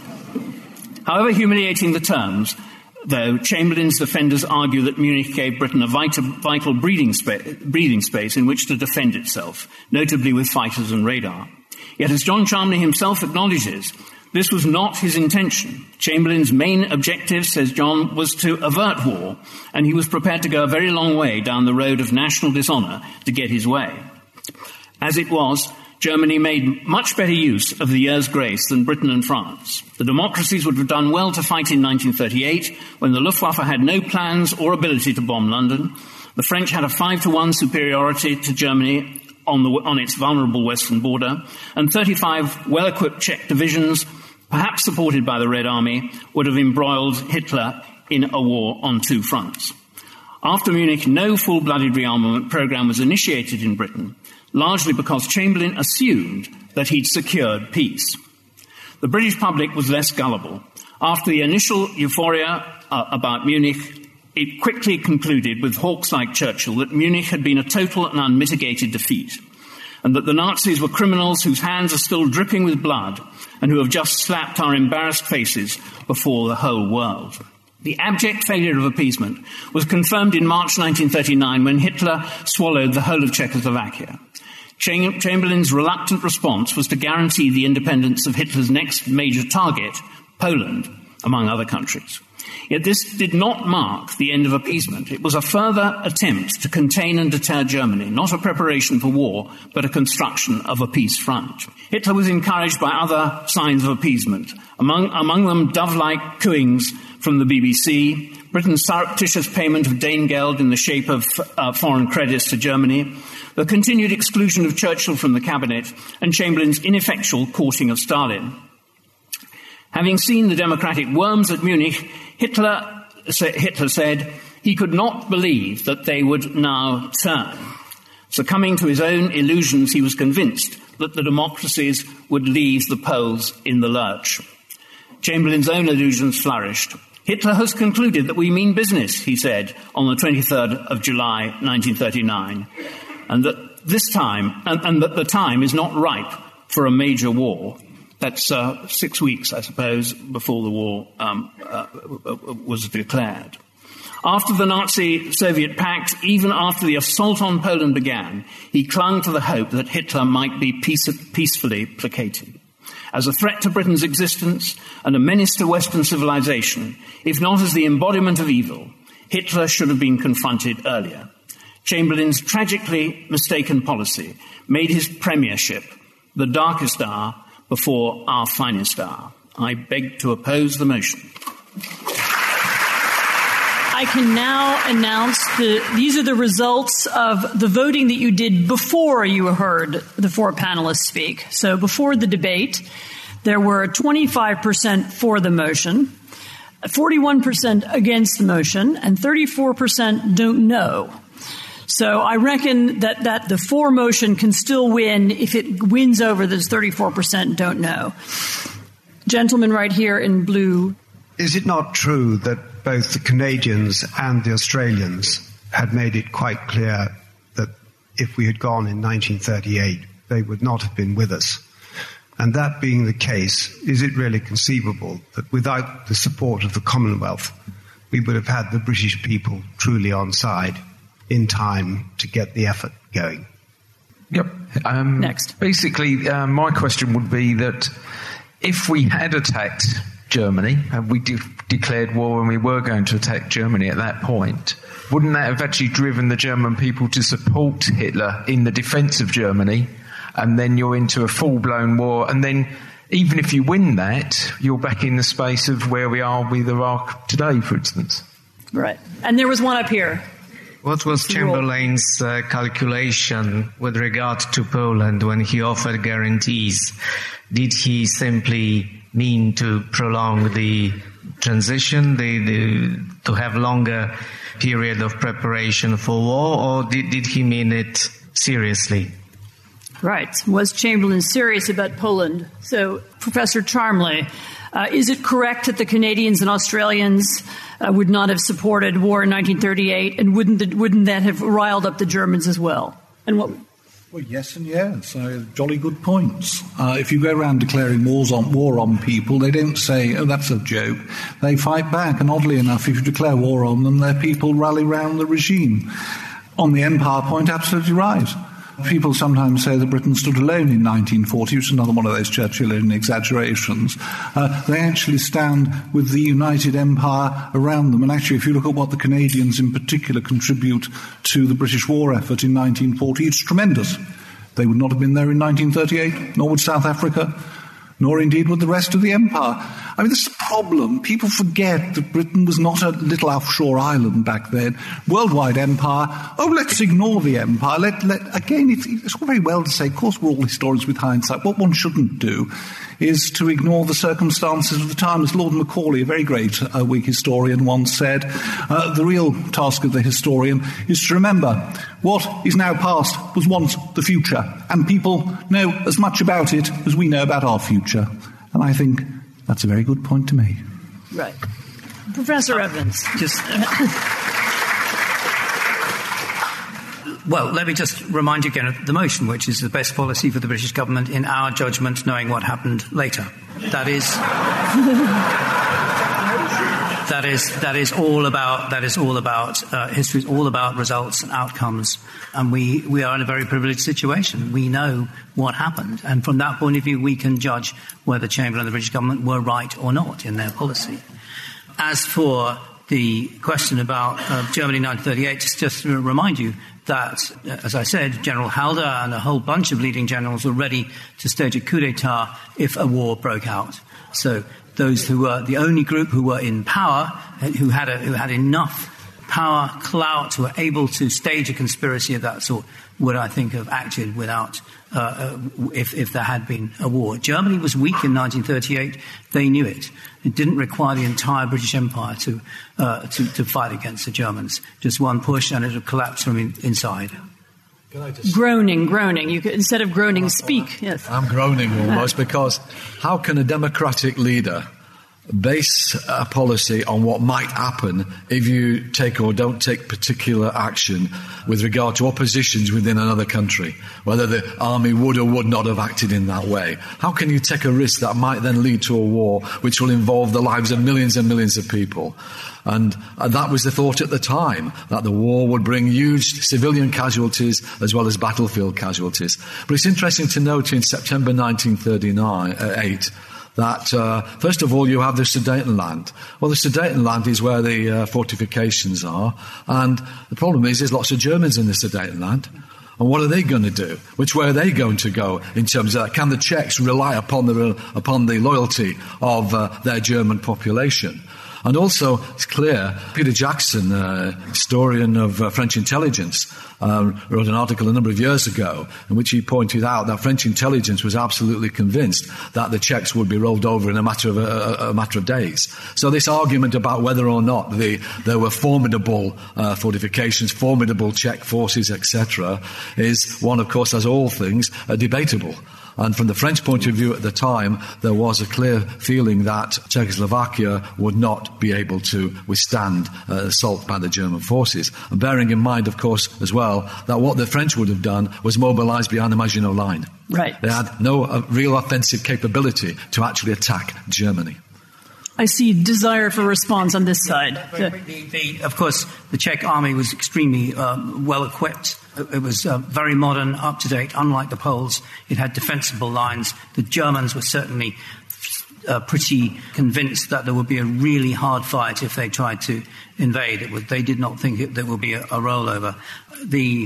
However humiliating the terms, though, Chamberlain's defenders argue that Munich gave Britain a vital breathing space in which to defend itself, notably with fighters and radar. Yet, as John Chalmley himself acknowledges, this was not his intention. Chamberlain's main objective, says John, was to avert war, and he was prepared to go a very long way down the road of national dishonour to get his way. As it was, Germany made much better use of the year's grace than Britain and France. The democracies would have done well to fight in 1938, when the Luftwaffe had no plans or ability to bomb London. The French had a 5-1 superiority to Germany on its vulnerable western border, and 35 well-equipped Czech divisions, perhaps supported by the Red Army, would have embroiled Hitler in a war on 2 fronts. After Munich, no full-blooded rearmament programme was initiated in Britain, largely because Chamberlain assumed that he'd secured peace. The British public was less gullible. After the initial euphoria about Munich, it quickly concluded with hawks like Churchill that Munich had been a total and unmitigated defeat, and that the Nazis were criminals whose hands are still dripping with blood and who have just slapped our embarrassed faces before the whole world. The abject failure of appeasement was confirmed in March 1939 when Hitler swallowed the whole of Czechoslovakia. Chamberlain's reluctant response was to guarantee the independence of Hitler's next major target, Poland, among other countries. Yet this did not mark the end of appeasement. It was a further attempt to contain and deter Germany, not a preparation for war, but a construction of a peace front. Hitler was encouraged by other signs of appeasement, among them dove-like cooings from the BBC, Britain's surreptitious payment of Danegeld in the shape of foreign credits to Germany, the continued exclusion of Churchill from the cabinet, and Chamberlain's ineffectual courting of Stalin. Having seen the democratic worms at Munich, Hitler said he could not believe that they would now turn. Succumbing to his own illusions, he was convinced that the democracies would leave the Poles in the lurch. Chamberlain's own illusions flourished. Hitler has concluded that we mean business, he said on the 23rd of July 1939, and that the time is not ripe for a major war. That's 6 weeks, I suppose, before the war was declared. After the Nazi-Soviet pact, even after the assault on Poland began, he clung to the hope that Hitler might be peacefully placated. As a threat to Britain's existence and a menace to Western civilization, if not as the embodiment of evil, Hitler should have been confronted earlier. Chamberlain's tragically mistaken policy made his premiership the darkest hour before our finest hour. I beg to oppose the motion. I can now announce these are the results of the voting that you did before you heard the 4 panelists speak. So before the debate, there were 25% for the motion, 41% against the motion, and 34% don't know. So I reckon that the for motion can still win if it wins over those 34% don't know. Gentleman right here in blue. Is it not true that both the Canadians and the Australians had made it quite clear that if we had gone in 1938, they would not have been with us? And that being the case, is it really conceivable that without the support of the Commonwealth, we would have had the British people truly on side in time to get the effort going? Yep. Next. Basically, my question would be that if we had attacked Germany, and we declared war and we were going to attack Germany at that point, wouldn't that have actually driven the German people to support Hitler in the defence of Germany? And then you're into a full-blown war, and then even if you win that, you're back in the space of where we are with Iraq today, for instance. Right. And there was one up here. What was Chamberlain's calculation with regard to Poland when he offered guarantees? Did he simply mean to prolong the transition, to have longer period of preparation for war, or did he mean it seriously? Right. Was Chamberlain serious about Poland? So, Professor Charmley, is it correct that the Canadians and Australians would not have supported war in 1938, and wouldn't that have riled up the Germans as well? And what? Well, yes and yes. Jolly good points. If you go around declaring war on people, they don't say, oh, that's a joke. They fight back, and oddly enough, if you declare war on them, their people rally round the regime. On the empire point, absolutely right. People sometimes say that Britain stood alone in 1940, which is another one of those Churchillian exaggerations. They actually stand with the United Empire around them. And actually, if you look at what the Canadians in particular contribute to the British war effort in 1940, it's tremendous. They would not have been there in 1938, nor would South Africa, nor indeed would the rest of the empire. I mean, this is a problem. People forget that Britain was not a little offshore island back then. Worldwide empire. Oh, let's ignore the empire. Again, it's all very well to say, of course, we're all historians with hindsight. What one shouldn't do is to ignore the circumstances of the time. As Lord Macaulay, a very great Whig historian, once said, the real task of the historian is to remember what is now past was once the future, and people know as much about it as we know about our future. And I think that's a very good point to make. Right. Professor Evans. Well, let me just remind you again of the motion, which is the best policy for the British government in our judgment, knowing what happened later. That is all about history is all about results and outcomes, and we are in a very privileged situation. We know what happened, and from that point of view, we can judge whether Chamberlain and the British government were right or not in their policy. As for the question about Germany in 1938, just to remind you that, as I said, General Halder and a whole bunch of leading generals were ready to stage a coup d'etat if a war broke out. So those who were the only group who were in power, who had enough power, clout, who were able to stage a conspiracy of that sort, would, I think, have acted without, if there had been a war. Germany was weak in 1938. They knew it. It didn't require the entire British Empire to fight against the Germans. Just one push and it would collapse from inside. Groaning. You could, instead of groaning, speak. Yes. I'm groaning almost because how can a democratic leader base a policy on what might happen if you take or don't take particular action with regard to oppositions within another country, whether the army would or would not have acted in that way? How can you take a risk that might then lead to a war which will involve the lives of millions and millions of people? And that was the thought at the time, that the war would bring huge civilian casualties as well as battlefield casualties. But it's interesting to note in September 1938 that, first of all, you have the Sudetenland. Well, the Sudetenland is where the fortifications are, and the problem is there's lots of Germans in the Sudetenland. And what are they going to do? Which way are they going to go in terms of that? Can the Czechs rely upon the loyalty of their German population? And also, it's clear, Peter Jackson, historian of French intelligence, wrote an article a number of years ago in which he pointed out that French intelligence was absolutely convinced that the Czechs would be rolled over in a matter of days. So this argument about whether or not there were formidable fortifications, formidable Czech forces, etc., is one, of course, as all things, debatable. And from the French point of view at the time, there was a clear feeling that Czechoslovakia would not be able to withstand assault by the German forces. And bearing in mind, of course, as well, that what the French would have done was mobilize behind the Maginot Line. Right. They had no real offensive capability to actually attack Germany. I see desire for response on this side. Of course, the Czech army was extremely well equipped. It was very modern, up-to-date, unlike the Poles. It had defensible lines. The Germans were certainly pretty convinced that there would be a really hard fight if they tried to invade. They did not think there would be a rollover. The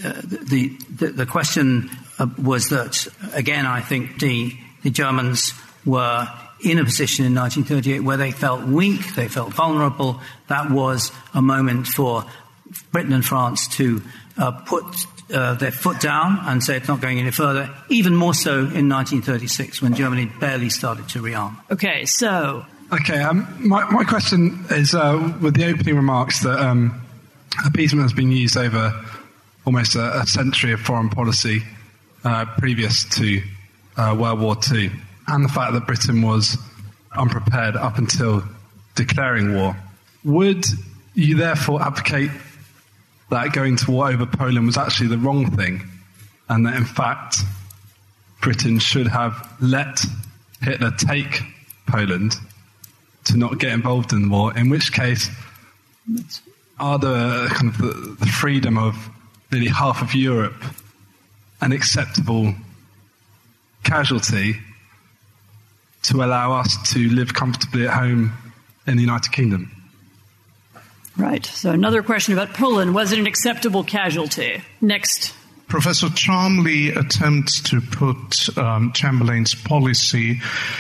question was that, again, I think the Germans were in a position in 1938 where they felt weak, they felt vulnerable. That was a moment for Britain and France to put their foot down and say it's not going any further, even more so in 1936 when Germany barely started to rearm. Okay, so... Okay, my question is with the opening remarks that appeasement has been used over almost a century of foreign policy previous to World War II, and the fact that Britain was unprepared up until declaring war. Would you therefore advocate that going to war over Poland was actually the wrong thing, and that in fact Britain should have let Hitler take Poland to not get involved in the war, in which case are the kind of the freedom of nearly half of Europe an acceptable casualty to allow us to live comfortably at home in the United Kingdom? Right. So another question about Poland. Was it an acceptable casualty? Next. Professor Charmley attempts to put Chamberlain's policy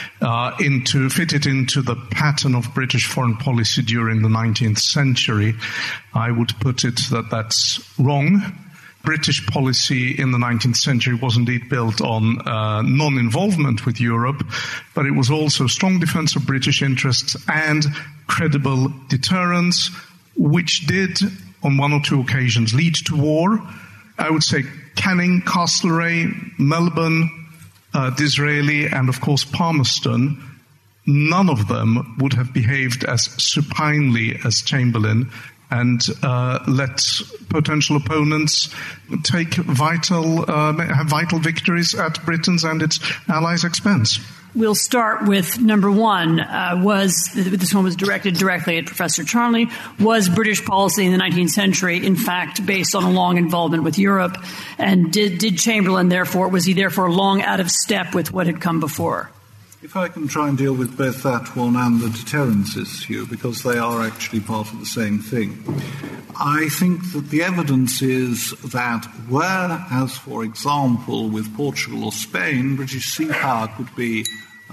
fit it into the pattern of British foreign policy during the 19th century. I would put it that that's wrong. British policy in the 19th century was indeed built on non-involvement with Europe, but it was also strong defense of British interests and credible deterrence, which did, on one or two occasions, lead to war. I would say Canning, Castlereagh, Melbourne, Disraeli, and of course Palmerston. None of them would have behaved as supinely as Chamberlain and let potential opponents have vital victories at Britain's and its allies' expense. We'll start with number one. This one was directed directly at Professor Charmley. Was British policy in the 19th century, in fact, based on a long involvement with Europe? And did Chamberlain, was he therefore long out of step with what had come before? If I can try and deal with both that one and the deterrence issue, because they are actually part of the same thing. I think that the evidence is that whereas, for example, with Portugal or Spain, British sea power could be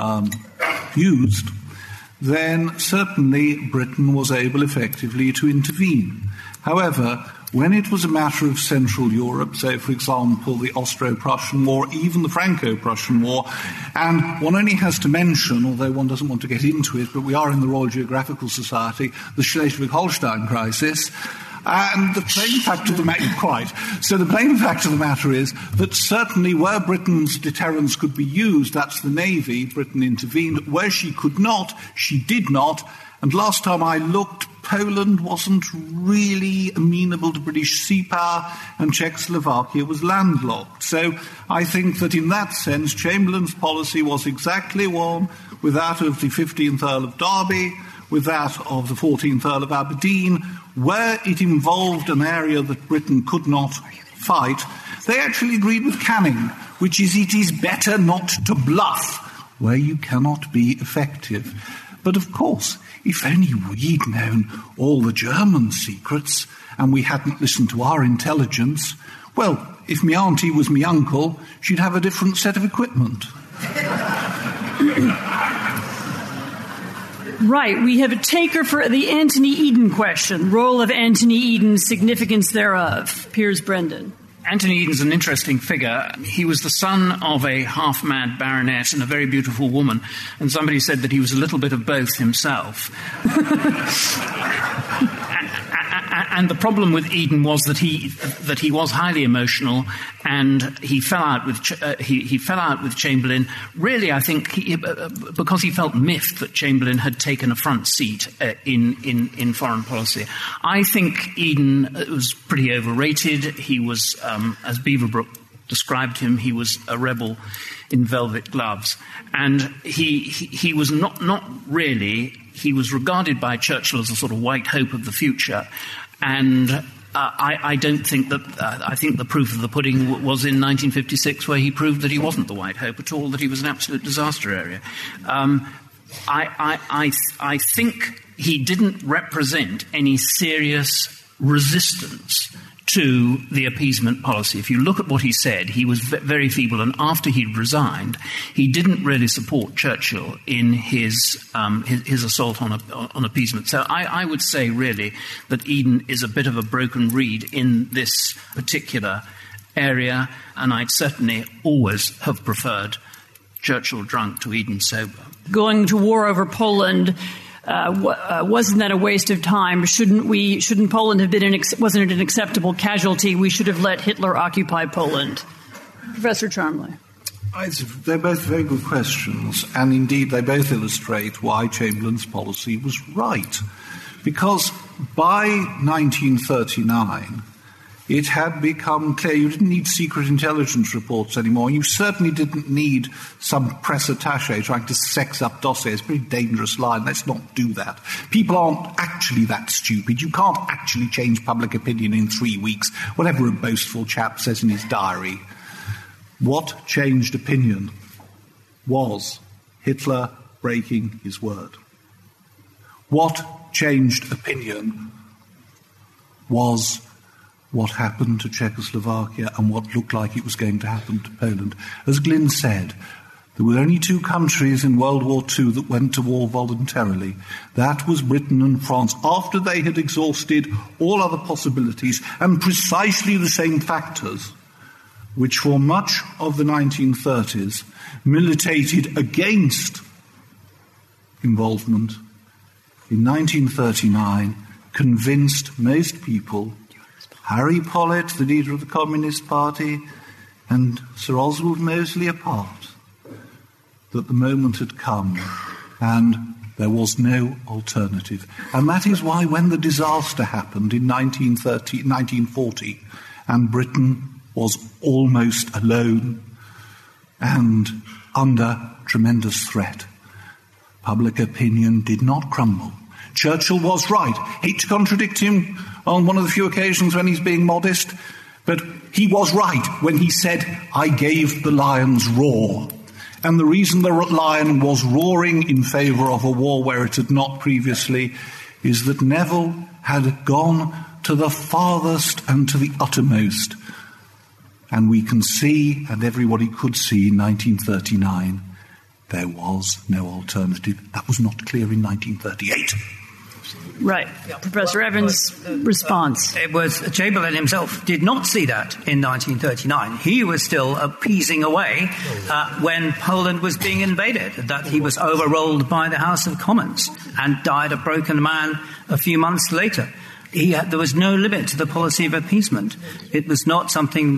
used, then certainly Britain was able effectively to intervene. However, when it was a matter of Central Europe, say, for example, the Austro-Prussian War, even the Franco-Prussian War, and one only has to mention, although one doesn't want to get into it, but we are in the Royal Geographical Society, the Schleswig-Holstein crisis, and the plain fact of the matter, So the plain fact of the matter is that certainly where Britain's deterrence could be used, that's the Navy, Britain intervened. Where she could not, she did not. And last time I looked, Poland wasn't really amenable to British sea power, and Czechoslovakia was landlocked. So I think that in that sense, Chamberlain's policy was exactly one with that of the 15th Earl of Derby, with that of the 14th Earl of Aberdeen, where it involved an area that Britain could not fight. They actually agreed with Canning, which is it is better not to bluff where you cannot be effective. But of course, if only we'd known all the German secrets and we hadn't listened to our intelligence, well, if me auntie was me uncle, she'd have a different set of equipment. Right, we have a taker for the Anthony Eden question. Role of Anthony Eden, significance thereof. Piers Brendan. Anthony Eden's an interesting figure. He was the son of a half-mad baronet and a very beautiful woman, and somebody said that he was a little bit of both himself. And the problem with Eden was that he was highly emotional, and he fell out with Chamberlain. Really, I think because he felt miffed that Chamberlain had taken a front seat in foreign policy. I think Eden was pretty overrated. He was, as Beaverbrook described him, he was a rebel in velvet gloves, and he was not really. He was regarded by Churchill as a sort of white hope of the future. And I don't think that. I think the proof of the pudding was in 1956, where he proved that he wasn't the white hope at all; that he was an absolute disaster area. I think he didn't represent any serious resistance to the appeasement policy. If you look at what he said, he was very feeble, and after he'd resigned, he didn't really support Churchill in his assault on appeasement. So I would say, really, that Eden is a bit of a broken reed in this particular area, and I'd certainly always have preferred Churchill drunk to Eden sober. Going to war over Poland, wasn't that a waste of time? Shouldn't Poland have been wasn't it an acceptable casualty? We should have let Hitler occupy Poland. Professor Charmley. They're both very good questions, and indeed they both illustrate why Chamberlain's policy was right. Because by 1939, it had become clear you didn't need secret intelligence reports anymore. You certainly didn't need some press attaché trying to sex up dossiers. It's a pretty dangerous line. Let's not do that. People aren't actually that stupid. You can't actually change public opinion in 3 weeks, whatever a boastful chap says in his diary. What changed opinion was Hitler breaking his word. What changed opinion was what happened to Czechoslovakia and what looked like it was going to happen to Poland. As Glyn said, there were only 2 countries in World War II that went to war voluntarily. That was Britain and France, after they had exhausted all other possibilities and precisely the same factors which for much of the 1930s militated against involvement. In 1939, convinced most people, Harry Pollitt, the leader of the Communist Party, and Sir Oswald Mosley apart, that the moment had come and there was no alternative. And that is why when the disaster happened in 1940 and Britain was almost alone and under tremendous threat, public opinion did not crumble. Churchill was right. Hate to contradict him on one of the few occasions when he's being modest, but he was right when he said, I gave the lions roar. And the reason the lion was roaring in favour of a war where it had not previously is that Neville had gone to the farthest and to the uttermost. And we can see, and everybody could see in 1939, there was no alternative. That was not clear in 1938. Right. Professor Evans' response. It was Chamberlain himself did not see that in 1939. He was still appeasing away when Poland was being invaded, that he was overruled by the House of Commons and died a broken man a few months later. There was no limit to the policy of appeasement. It was not something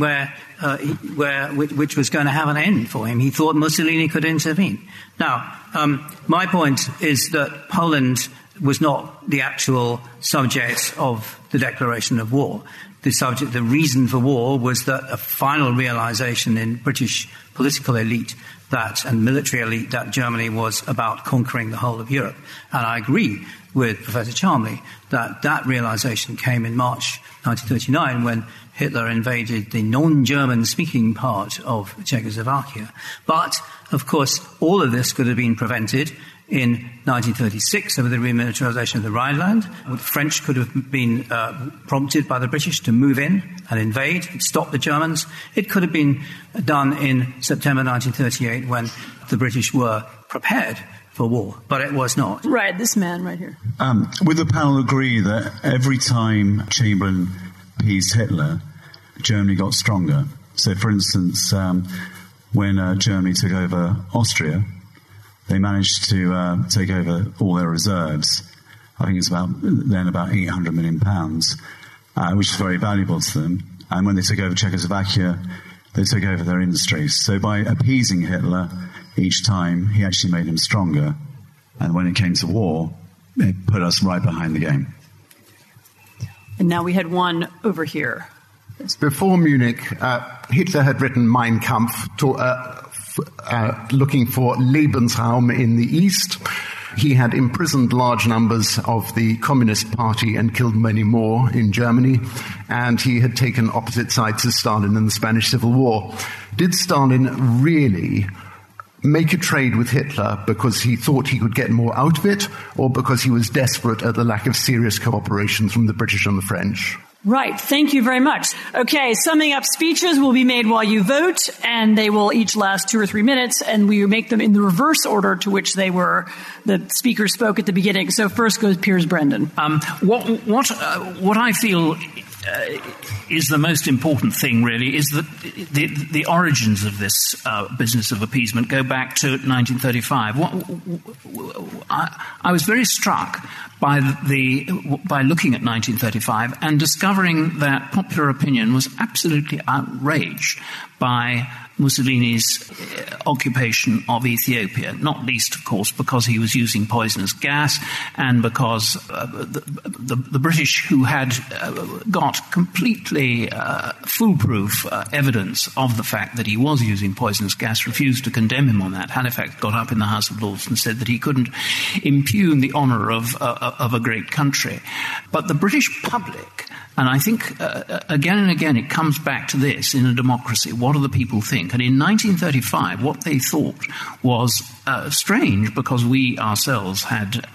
which was going to have an end for him. He thought Mussolini could intervene. Now, my point is that Poland was not the actual subject of the declaration of war. The reason for war was that a final realization in British political elite and military elite that Germany was about conquering the whole of Europe. And I agree with Professor Charmley that realization came in March 1939 when Hitler invaded the non-German speaking part of Czechoslovakia. But, of course, all of this could have been prevented in 1936 with the remilitarization of the Rhineland. The French could have been prompted by the British to move in and invade, stop the Germans. It could have been done in September 1938 when the British were prepared for war, but it was not. Right, this man right here. Would the panel agree that every time Chamberlain appeased Hitler, Germany got stronger? So, for instance, when Germany took over Austria, they managed to take over all their reserves. I think it's about £800 million, which is very valuable to them. And when they took over Czechoslovakia, they took over their industries. So by appeasing Hitler each time, he actually made him stronger. And when it came to war, it put us right behind the game. And now we had one over here. Before Munich, Hitler had written Mein Kampf, looking for Lebensraum in the East. He had imprisoned large numbers of the Communist Party and killed many more in Germany, and he had taken opposite sides to Stalin in the Spanish Civil War. Did Stalin really make a trade with Hitler because he thought he could get more out of it, or because he was desperate at the lack of serious cooperation from the British and the French? Right. Thank you very much. Okay, summing up speeches will be made while you vote, and they will each last 2 or 3 minutes, and we make them in the reverse order to which the speaker spoke at the beginning. So first goes Piers Brendan. What I feel is the most important thing, really, is that the origins of this business of appeasement go back to 1935. I was very struck by looking at 1935 and discovering that popular opinion was absolutely outraged by Mussolini's occupation of Ethiopia, not least, of course, because he was using poisonous gas and because the British, who had got completely foolproof evidence of the fact that he was using poisonous gas, refused to condemn him on that. Halifax got up in the House of Lords and said that he couldn't impugn the honour of a great country. But the British public, and I think, again and again, it comes back to this in a democracy. What do the people think? And in 1935, what they thought was strange, because we ourselves had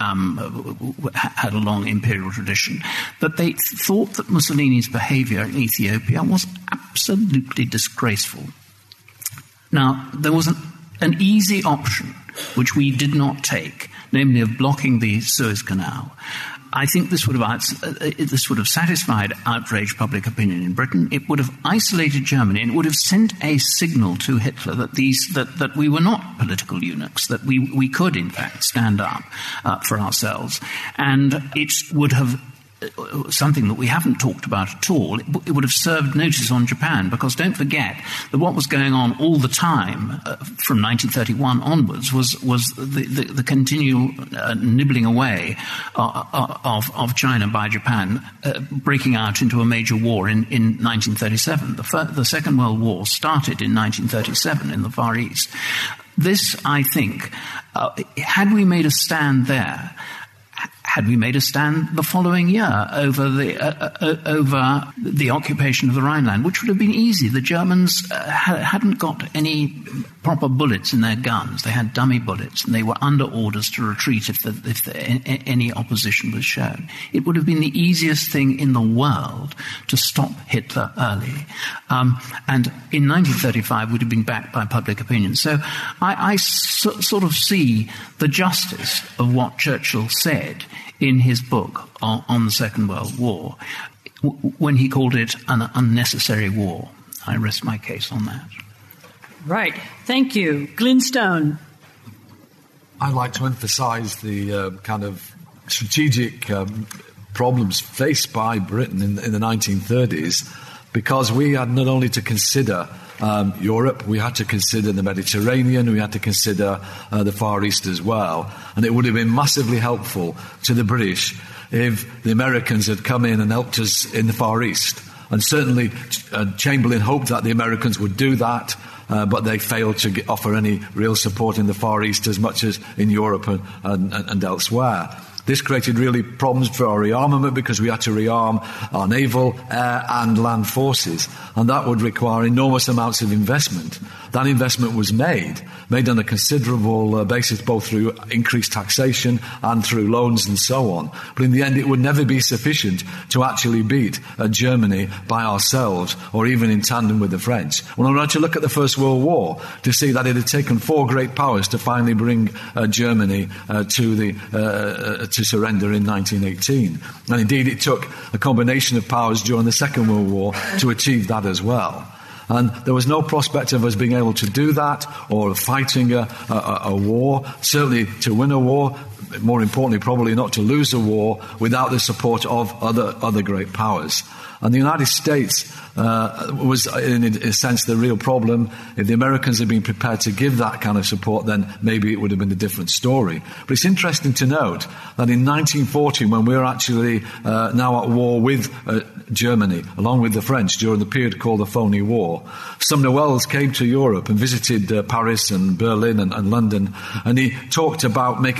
a long imperial tradition, that they thought that Mussolini's behaviour in Ethiopia was absolutely disgraceful. Now, there was an easy option, which we did not take, namely of blocking the Suez Canal. I think this would have satisfied outraged public opinion in Britain. It would have isolated Germany, and it would have sent a signal to Hitler that we were not political eunuchs, that we could, in fact, stand up for ourselves. And it would have something that we haven't talked about at all. It would have served notice on Japan, because don't forget that what was going on all the time from 1931 onwards was the continual nibbling away of China by Japan, breaking out into a major war in 1937. The Second World War started in 1937 in the Far East. This, I think, had we made a stand there, had we made a stand the following year over the occupation of the Rhineland, which would have been easy. The Germans hadn't got any proper bullets in their guns. They had dummy bullets, and they were under orders to retreat if any opposition was shown. It would have been the easiest thing in the world to stop Hitler early. And in 1935 would have been backed by public opinion. So I sort of see the justice of what Churchill said in his book on the Second World War, when he called it an unnecessary war. I rest my case on that. Right. Thank you. Glyn Stone. I'd like to emphasise the kind of strategic problems faced by Britain in the 1930s, because we had not only to consider Europe, we had to consider the Mediterranean, we had to consider the Far East as well. And it would have been massively helpful to the British if the Americans had come in and helped us in the Far East. And certainly Chamberlain hoped that the Americans would do that, but they failed to offer any real support in the Far East as much as in Europe and elsewhere. This created really problems for our rearmament, because we had to rearm our naval, air and land forces, and that would require enormous amounts of investment. That investment was made on a considerable basis, both through increased taxation and through loans and so on. But in the end, it would never be sufficient to actually beat Germany by ourselves, or even in tandem with the French. When I had to look at the First World War to see that it had taken 4 great powers to finally bring Germany to surrender in 1918. And indeed, it took a combination of powers during the Second World War to achieve that as well. And there was no prospect of us being able to do that, or of fighting a war, certainly to win a war, more importantly, probably not to lose a war, without the support of other great powers. And the United States was, in a sense, the real problem. If the Americans had been prepared to give that kind of support, then maybe it would have been a different story. But it's interesting to note that in 1940, when we were actually now at war with Germany, along with the French, during the period called the Phony War, Sumner Welles came to Europe and visited Paris and Berlin and London, and he talked about making concessions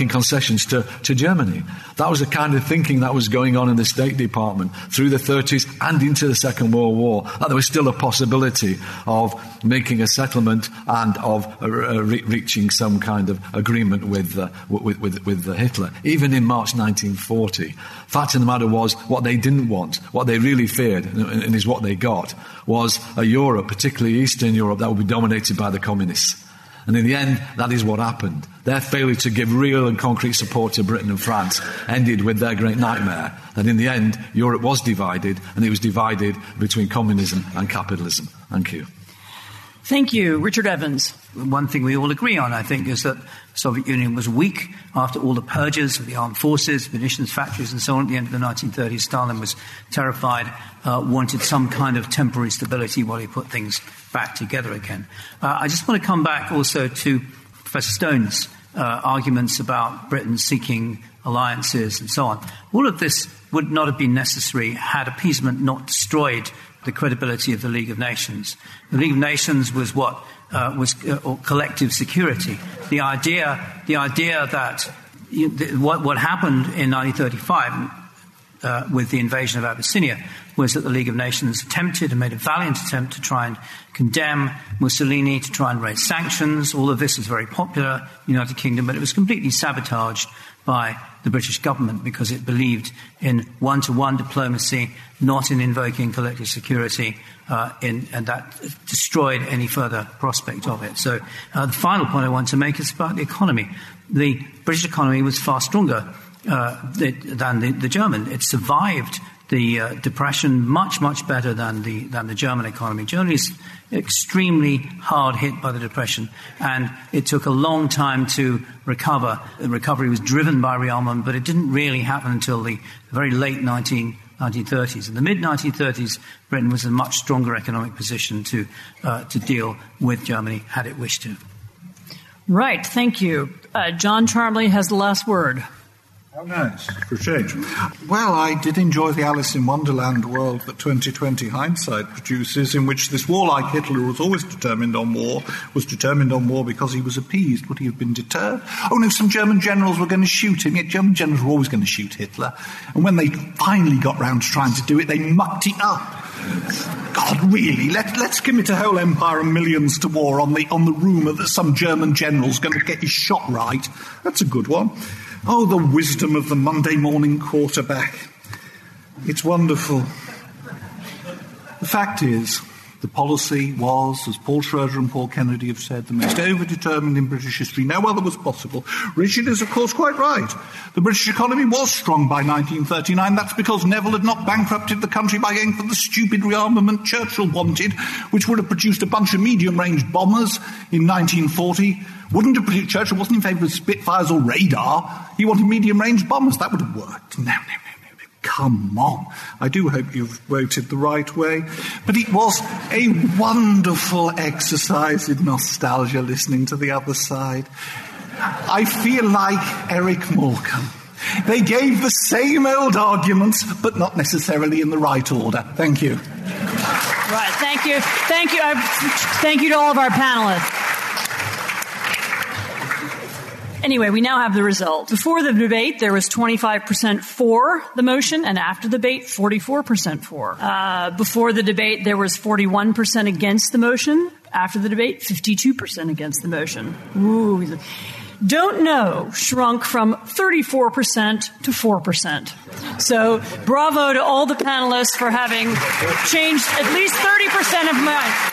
concessions to Germany. That was the kind of thinking that was going on in the State Department through the 30s and into the Second World War, that there was still a possibility of making a settlement and of reaching some kind of agreement with Hitler, even in March 1940. Fact of the matter was, what they didn't want, what they really feared, and is what they got, was a Europe, particularly Eastern Europe, that would be dominated by the communists. And in the end, that is what happened. Their failure to give real and concrete support to Britain and France ended with their great nightmare. And in the end, Europe was divided, and it was divided between communism and capitalism. Thank you. Thank you. Richard Evans. One thing we all agree on, I think, is that the Soviet Union was weak after all the purges of the armed forces, munitions factories and so on at the end of the 1930s. Stalin was terrified, wanted some kind of temporary stability while he put things back together again. I just want to come back also to Professor Stone's arguments about Britain seeking alliances and so on. All of this would not have been necessary had appeasement not destroyed the credibility of the League of Nations. The League of Nations was what was collective security. The idea that what happened in 1935 with the invasion of Abyssinia was that the League of Nations attempted and made a valiant attempt to try and condemn Mussolini, to try and raise sanctions. All of this was very popular in the United Kingdom, but it was completely sabotaged by the British government because it believed in one-to-one diplomacy, not in invoking collective security, and that destroyed any further prospect of it. So the final point I want to make is about the economy. The British economy was far stronger than the German. It survived the Depression much, much better than the German economy. Germany is extremely hard hit by the Depression, and it took a long time to recover. The recovery was driven by rearmament, but it didn't really happen until the very late 1930s. In the mid-1930s, Britain was in a much stronger economic position to deal with Germany had it wished to. Right, thank you. John Charmley has the last word. How nice, for a change. Well, I did enjoy the Alice in Wonderland world that 2020 hindsight produces, in which this warlike Hitler was always determined on war because he was appeased. Would he have been deterred? Oh no, some German generals were going to shoot him. Yet German generals were always going to shoot Hitler. And when they finally got round to trying to do it, they mucked it up. God, really? Let's commit a whole empire and millions to war on the rumour that some German general's going to get his shot right. That's a good one. Oh, the wisdom of the Monday morning quarterback. It's wonderful. The fact is, the policy was, as Paul Schroeder and Paul Kennedy have said, the most overdetermined in British history. No other was possible. Richard is, of course, quite right. The British economy was strong by 1939. That's because Neville had not bankrupted the country by going for the stupid rearmament Churchill wanted, which would have produced a bunch of medium-range bombers in 1940. Wouldn't have produced. Churchill wasn't in favour of Spitfires or radar. He wanted medium-range bombers. That would have worked. No. Come on. I do hope you've voted the right way. But it was a wonderful exercise in nostalgia listening to the other side. I feel like Eric Morecambe. They gave the same old arguments, but not necessarily in the right order. Thank you. Right, thank you. Thank you to all of our panelists. Anyway, we now have the result. Before the debate, there was 25% for the motion, and after the debate, 44% for. Before the debate, there was 41% against the motion. After the debate, 52% against the motion. Ooh. Don't know shrunk from 34% to 4%. So bravo to all the panelists for having changed at least 30% of my...